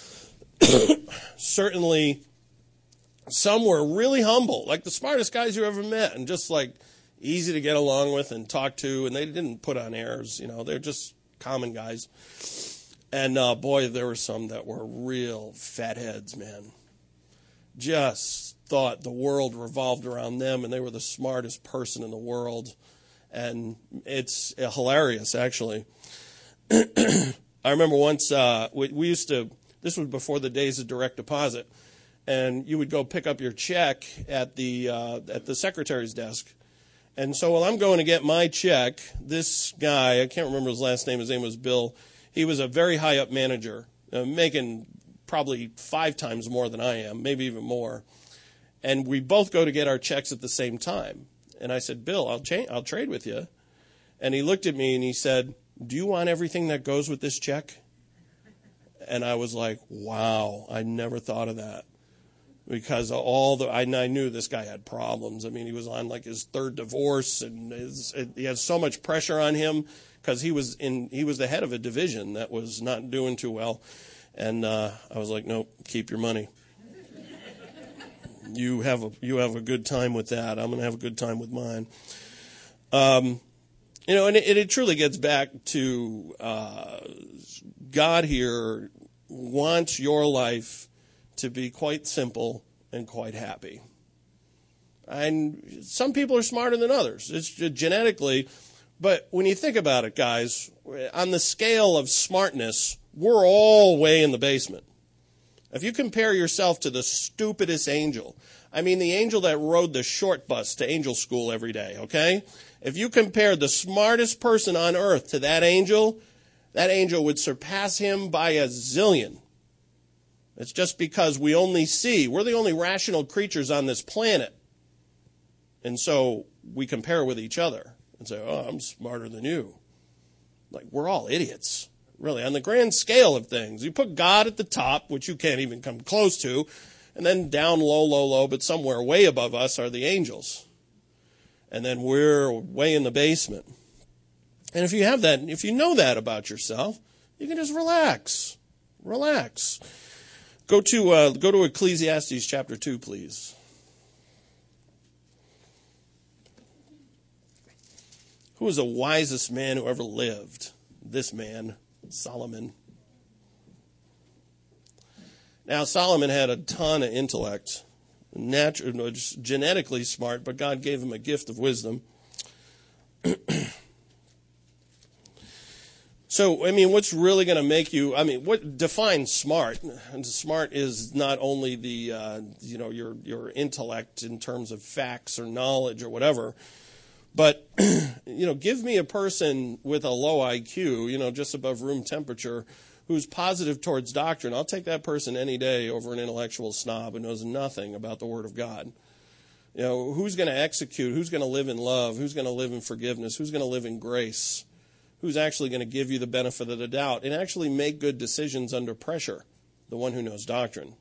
Certainly, some were really humble, like the smartest guys you ever met, and just like easy to get along with and talk to, and they didn't put on airs. They're just common guys. And boy, there were some that were real fatheads, man. Just thought the world revolved around them, and they were the smartest person in the world. And it's hilarious, actually. I remember once we used to, this was before the days of direct deposit, and you would go pick up your check at the secretary's desk. And so while I'm going to get my check, this guy, I can't remember his last name, his name was Bill, he was a very high up manager, making probably 5 times more than I am, maybe even more. And we both go to get our checks at the same time. And I said, Bill, I'll trade with you. And he looked at me and he said, do you want everything that goes with this check? And I was like, wow, I never thought of that. Because I knew this guy had problems. I mean, he was on like his 3rd divorce, and he had so much pressure on him because he was the head of a division that was not doing too well. And I was like, nope, keep your money. You have a good time with that. I'm going to have a good time with mine. And it truly gets back to God here wants your life to be quite simple and quite happy. And some people are smarter than others. It's genetically, but when you think about it, guys, on the scale of smartness, we're all way in the basement. If you compare yourself to the stupidest angel, I mean the angel that rode the short bus to angel school every day, okay? If you compare the smartest person on earth to that angel would surpass him by a zillion. It's just because we're the only rational creatures on this planet. And so we compare with each other and say, oh, I'm smarter than you. Like, we're all idiots. Really, on the grand scale of things. You put God at the top, which you can't even come close to, and then down low, but somewhere way above us are the angels. And then we're way in the basement. And if you know that about yourself, you can just relax. Relax. Go to Ecclesiastes chapter 2, please. Who was the wisest man who ever lived? This man, Solomon. Now, Solomon had a ton of intellect, genetically smart, but God gave him a gift of wisdom. So, I mean, what's really going to make you, what defines smart? And smart is not only your intellect in terms of facts or knowledge or whatever, but, give me a person with a low IQ, just above room temperature, who's positive towards doctrine. I'll take that person any day over an intellectual snob who knows nothing about the Word of God. Who's going to execute? Who's going to live in love? Who's going to live in forgiveness? Who's going to live in grace? Who's actually going to give you the benefit of the doubt and actually make good decisions under pressure? The one who knows doctrine.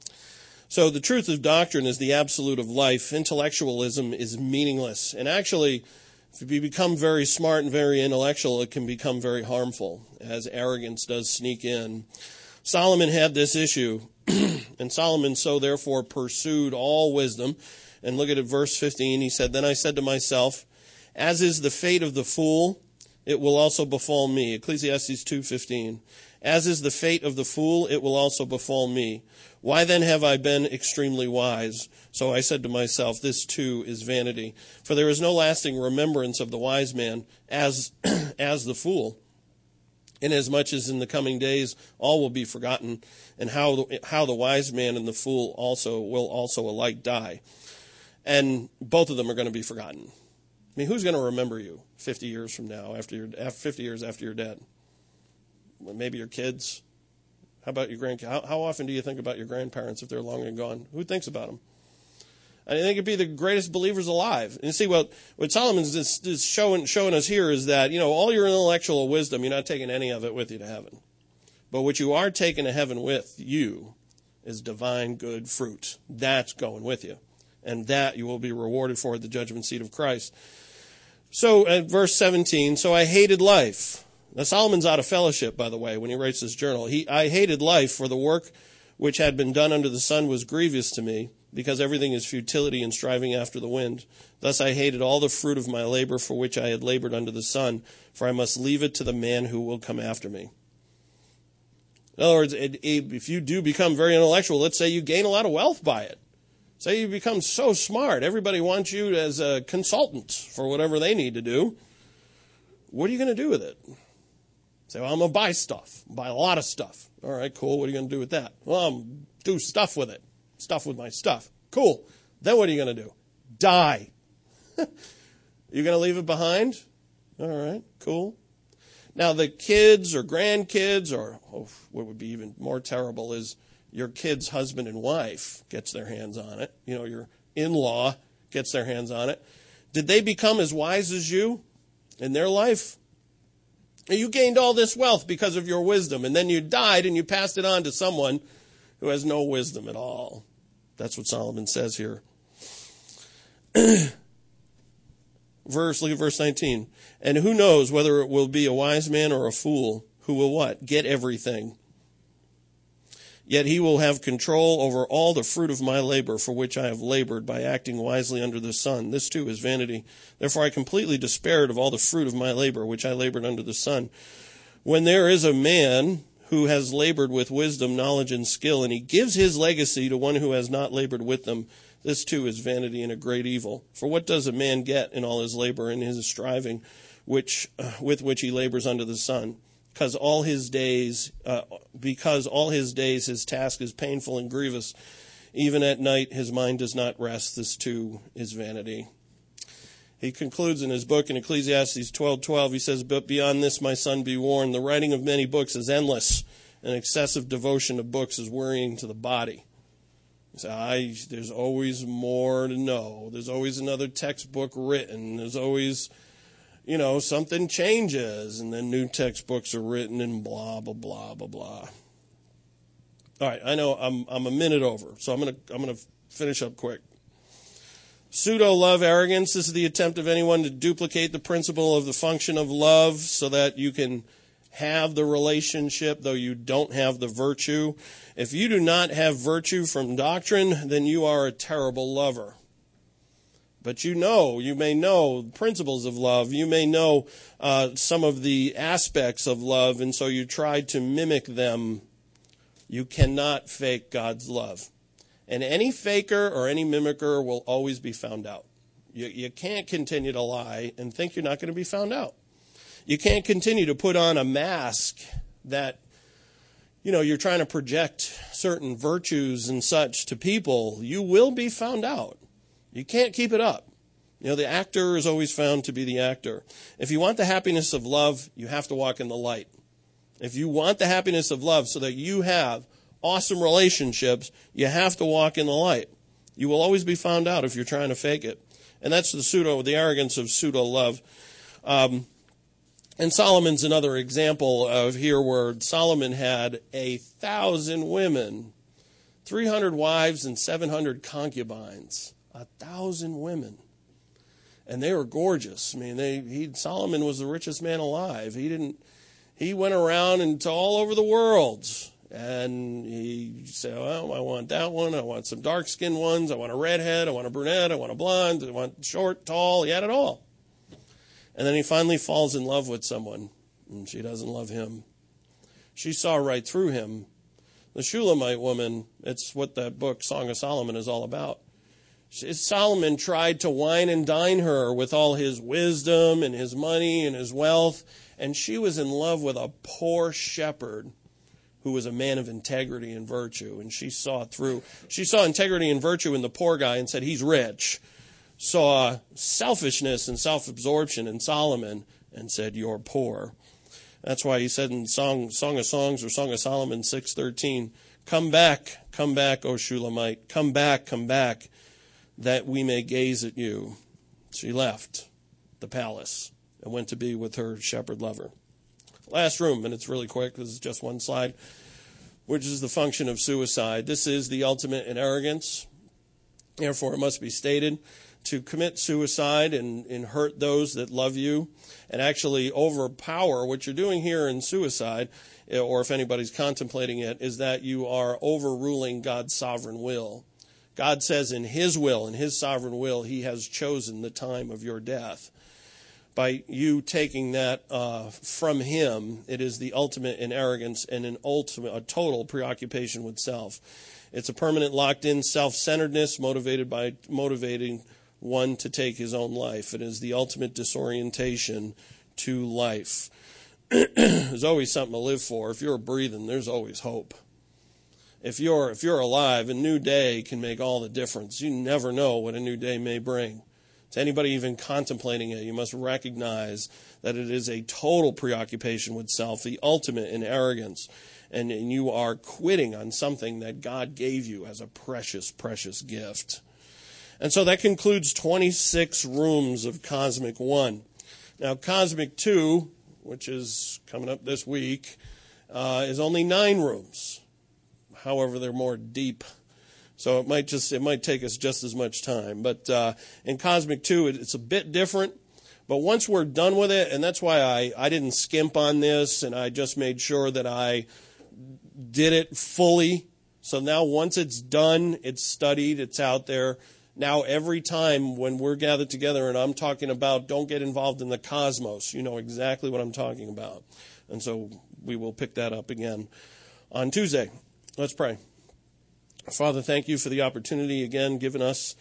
So the truth of doctrine is the absolute of life. Intellectualism is meaningless. And actually, if you become very smart and very intellectual, it can become very harmful, as arrogance does sneak in. Solomon had this issue, and Solomon so therefore pursued all wisdom. And look at it, verse 15. He said, Then I said to myself, as is the fate of the fool, it will also befall me. Ecclesiastes 2:15. As is the fate of the fool, it will also befall me. Why then have I been extremely wise? So I said to myself, this too is vanity. For there is no lasting remembrance of the wise man as the fool. Inasmuch as in the coming days all will be forgotten, and how the wise man and the fool will also alike die. And both of them are going to be forgotten. I mean, who's going to remember you 50 years from now, 50 years after you're dead? Well, maybe your kids. How about your grandkids? How often do you think about your grandparents if they're long and gone? Who thinks about them? I think it'd be the greatest believers alive. And you see, what Solomon's is showing us here is that, all your intellectual wisdom, you're not taking any of it with you to heaven. But what you are taking to heaven with you is divine good fruit. That's going with you. And that you will be rewarded for at the judgment seat of Christ. So at verse 17, so I hated life. Now Solomon's out of fellowship, by the way, when he writes this journal. I hated life, for the work which had been done under the sun was grievous to me, because everything is futility and striving after the wind. Thus I hated all the fruit of my labor for which I had labored under the sun, for I must leave it to the man who will come after me. In other words, if you do become very intellectual, let's say you gain a lot of wealth by it. Say you become so smart, everybody wants you as a consultant for whatever they need to do. What are you going to do with it? Say, well, I'm going to buy stuff, buy a lot of stuff. All right, cool. What are you going to do with that? Well, I'm do stuff with it, stuff with my stuff. Cool. Then what are you going to do? Die. You're going to leave it behind? All right, cool. Now, the kids or grandkids, or what would be even more terrible is your kid's husband and wife gets their hands on it. Your in-law gets their hands on it. Did they become as wise as you in their life? You gained all this wealth because of your wisdom, and then you died and you passed it on to someone who has no wisdom at all. That's what Solomon says here. Look at verse 19. And who knows whether it will be a wise man or a fool who will what? Get everything. Yet he will have control over all the fruit of my labor for which I have labored by acting wisely under the sun. This too is vanity. Therefore I completely despaired of all the fruit of my labor which I labored under the sun. When there is a man who has labored with wisdom, knowledge, and skill, and he gives his legacy to one who has not labored with them, this too is vanity and a great evil. For what does a man get in all his labor and his striving with which he labors under the sun? because all his days his task is painful and grievous. Even at night his mind does not rest. This too is vanity. He concludes in his book in Ecclesiastes 12:12, he says, "But beyond this, my son, be warned. The writing of many books is endless, and excessive devotion to books is wearying to the body." So there's always more to know. There's always another textbook written. There's always, something changes, and then new textbooks are written, and blah, blah, blah, blah, blah. All right, I know I'm a minute over, so I'm gonna finish up quick. Pseudo-love arrogance. This is the attempt of anyone to duplicate the principle of the function of love so that you can have the relationship, though you don't have the virtue. If you do not have virtue from doctrine, then you are a terrible lover. But you may know principles of love. You may know some of the aspects of love, and so you try to mimic them. You cannot fake God's love. And any faker or any mimicker will always be found out. You can't continue to lie and think you're not going to be found out. You can't continue to put on a mask that, you're trying to project certain virtues and such to people. You will be found out. You can't keep it up. The actor is always found to be the actor. If you want the happiness of love, you have to walk in the light. If you want the happiness of love so that you have awesome relationships, you have to walk in the light. You will always be found out if you're trying to fake it. And that's the arrogance of pseudo-love. And Solomon's another example of here where Solomon had 1,000 women, 300 wives, and 700 concubines. 1,000 women. And they were gorgeous. I mean, Solomon was the richest man alive. He went around and to all over the world. And he said, well, I want that one. I want some dark-skinned ones. I want a redhead. I want a brunette. I want a blonde. I want short, tall. He had it all. And then he finally falls in love with someone, and she doesn't love him. She saw right through him. The Shulamite woman, it's what that book, Song of Solomon, is all about. Solomon tried to wine and dine her with all his wisdom and his money and his wealth, and she was in love with a poor shepherd who was a man of integrity and virtue, and she saw through. She saw integrity and virtue in the poor guy and said, he's rich. Saw selfishness and self-absorption in Solomon and said, you're poor. That's why he said in Song of Songs or Song of Solomon 6:13, come back, O Shulamite, come back, that we may gaze at you. She left the palace and went to be with her shepherd lover. Last room, and it's really quick. This is just one slide, which is the function of suicide. This is the ultimate in arrogance. Therefore, it must be stated, to commit suicide and hurt those that love you and actually overpower what you're doing here in suicide, or if anybody's contemplating it, is that you are overruling God's sovereign will. God says in his will, in his sovereign will, he has chosen the time of your death. By you taking that from him, it is the ultimate in arrogance and a total preoccupation with self. It's a permanent locked-in self-centeredness motivating one to take his own life. It is the ultimate disorientation to life. There's always something to live for. If you're breathing, there's always hope. If you're alive, a new day can make all the difference. You never know what a new day may bring. To anybody even contemplating it, you must recognize that it is a total preoccupation with self, the ultimate in arrogance, and you are quitting on something that God gave you as a precious, precious gift. And so that concludes 26 rooms of Cosmic 1. Now, Cosmic 2, which is coming up this week, is only 9 rooms. However, they're more deep. So it might take us just as much time. But in Cosmic 2, it's a bit different. But once we're done with it, and that's why I didn't skimp on this, and I just made sure that I did it fully. So now once it's done, it's studied, it's out there. Now every time when we're gathered together and I'm talking about don't get involved in the cosmos, you know exactly what I'm talking about. And so we will pick that up again on Tuesday. Let's pray. Father, thank you for the opportunity again given us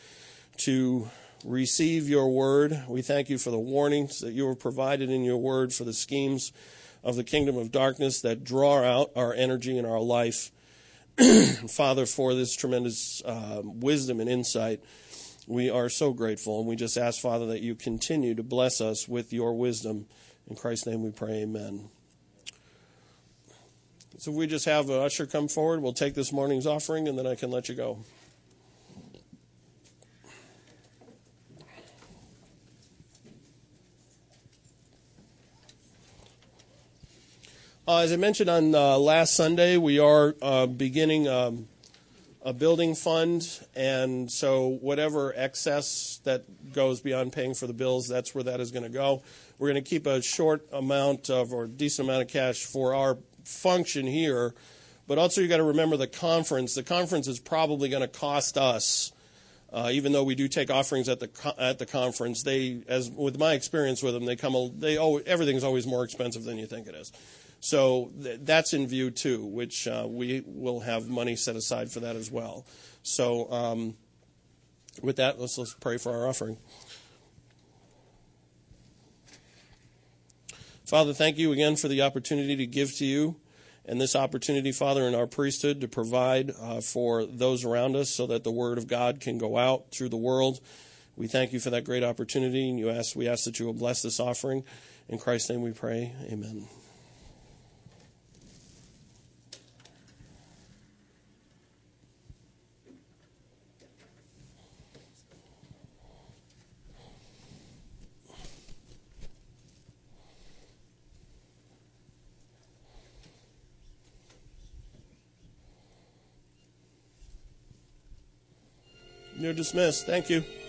to receive your word. We thank you for the warnings that you have provided in your word for the schemes of the kingdom of darkness that draw out our energy and our life. Father, for this tremendous wisdom and insight, we are so grateful. And we just ask, Father, that you continue to bless us with your wisdom. In Christ's name we pray, amen. So if we just have an usher come forward, we'll take this morning's offering, and then I can let you go. As I mentioned on last Sunday, we are beginning a building fund, and so whatever excess that goes beyond paying for the bills, that's where that is going to go. We're going to keep a short amount of, or decent amount of cash for our function here, but also you got to remember the conference. The conference is probably going to cost us, even though we do take offerings at the conference. They, as with my experience with them, everything's always more expensive than you think it is. So that's in view too, which we will have money set aside for that as well. So with that, let's pray for our offering. Father, thank you again for the opportunity to give to you, and this opportunity, Father, in our priesthood to provide for those around us so that the word of God can go out through the world. We thank you for that great opportunity, and we ask that you will bless this offering. In Christ's name we pray. Amen. You're dismissed. Thank you.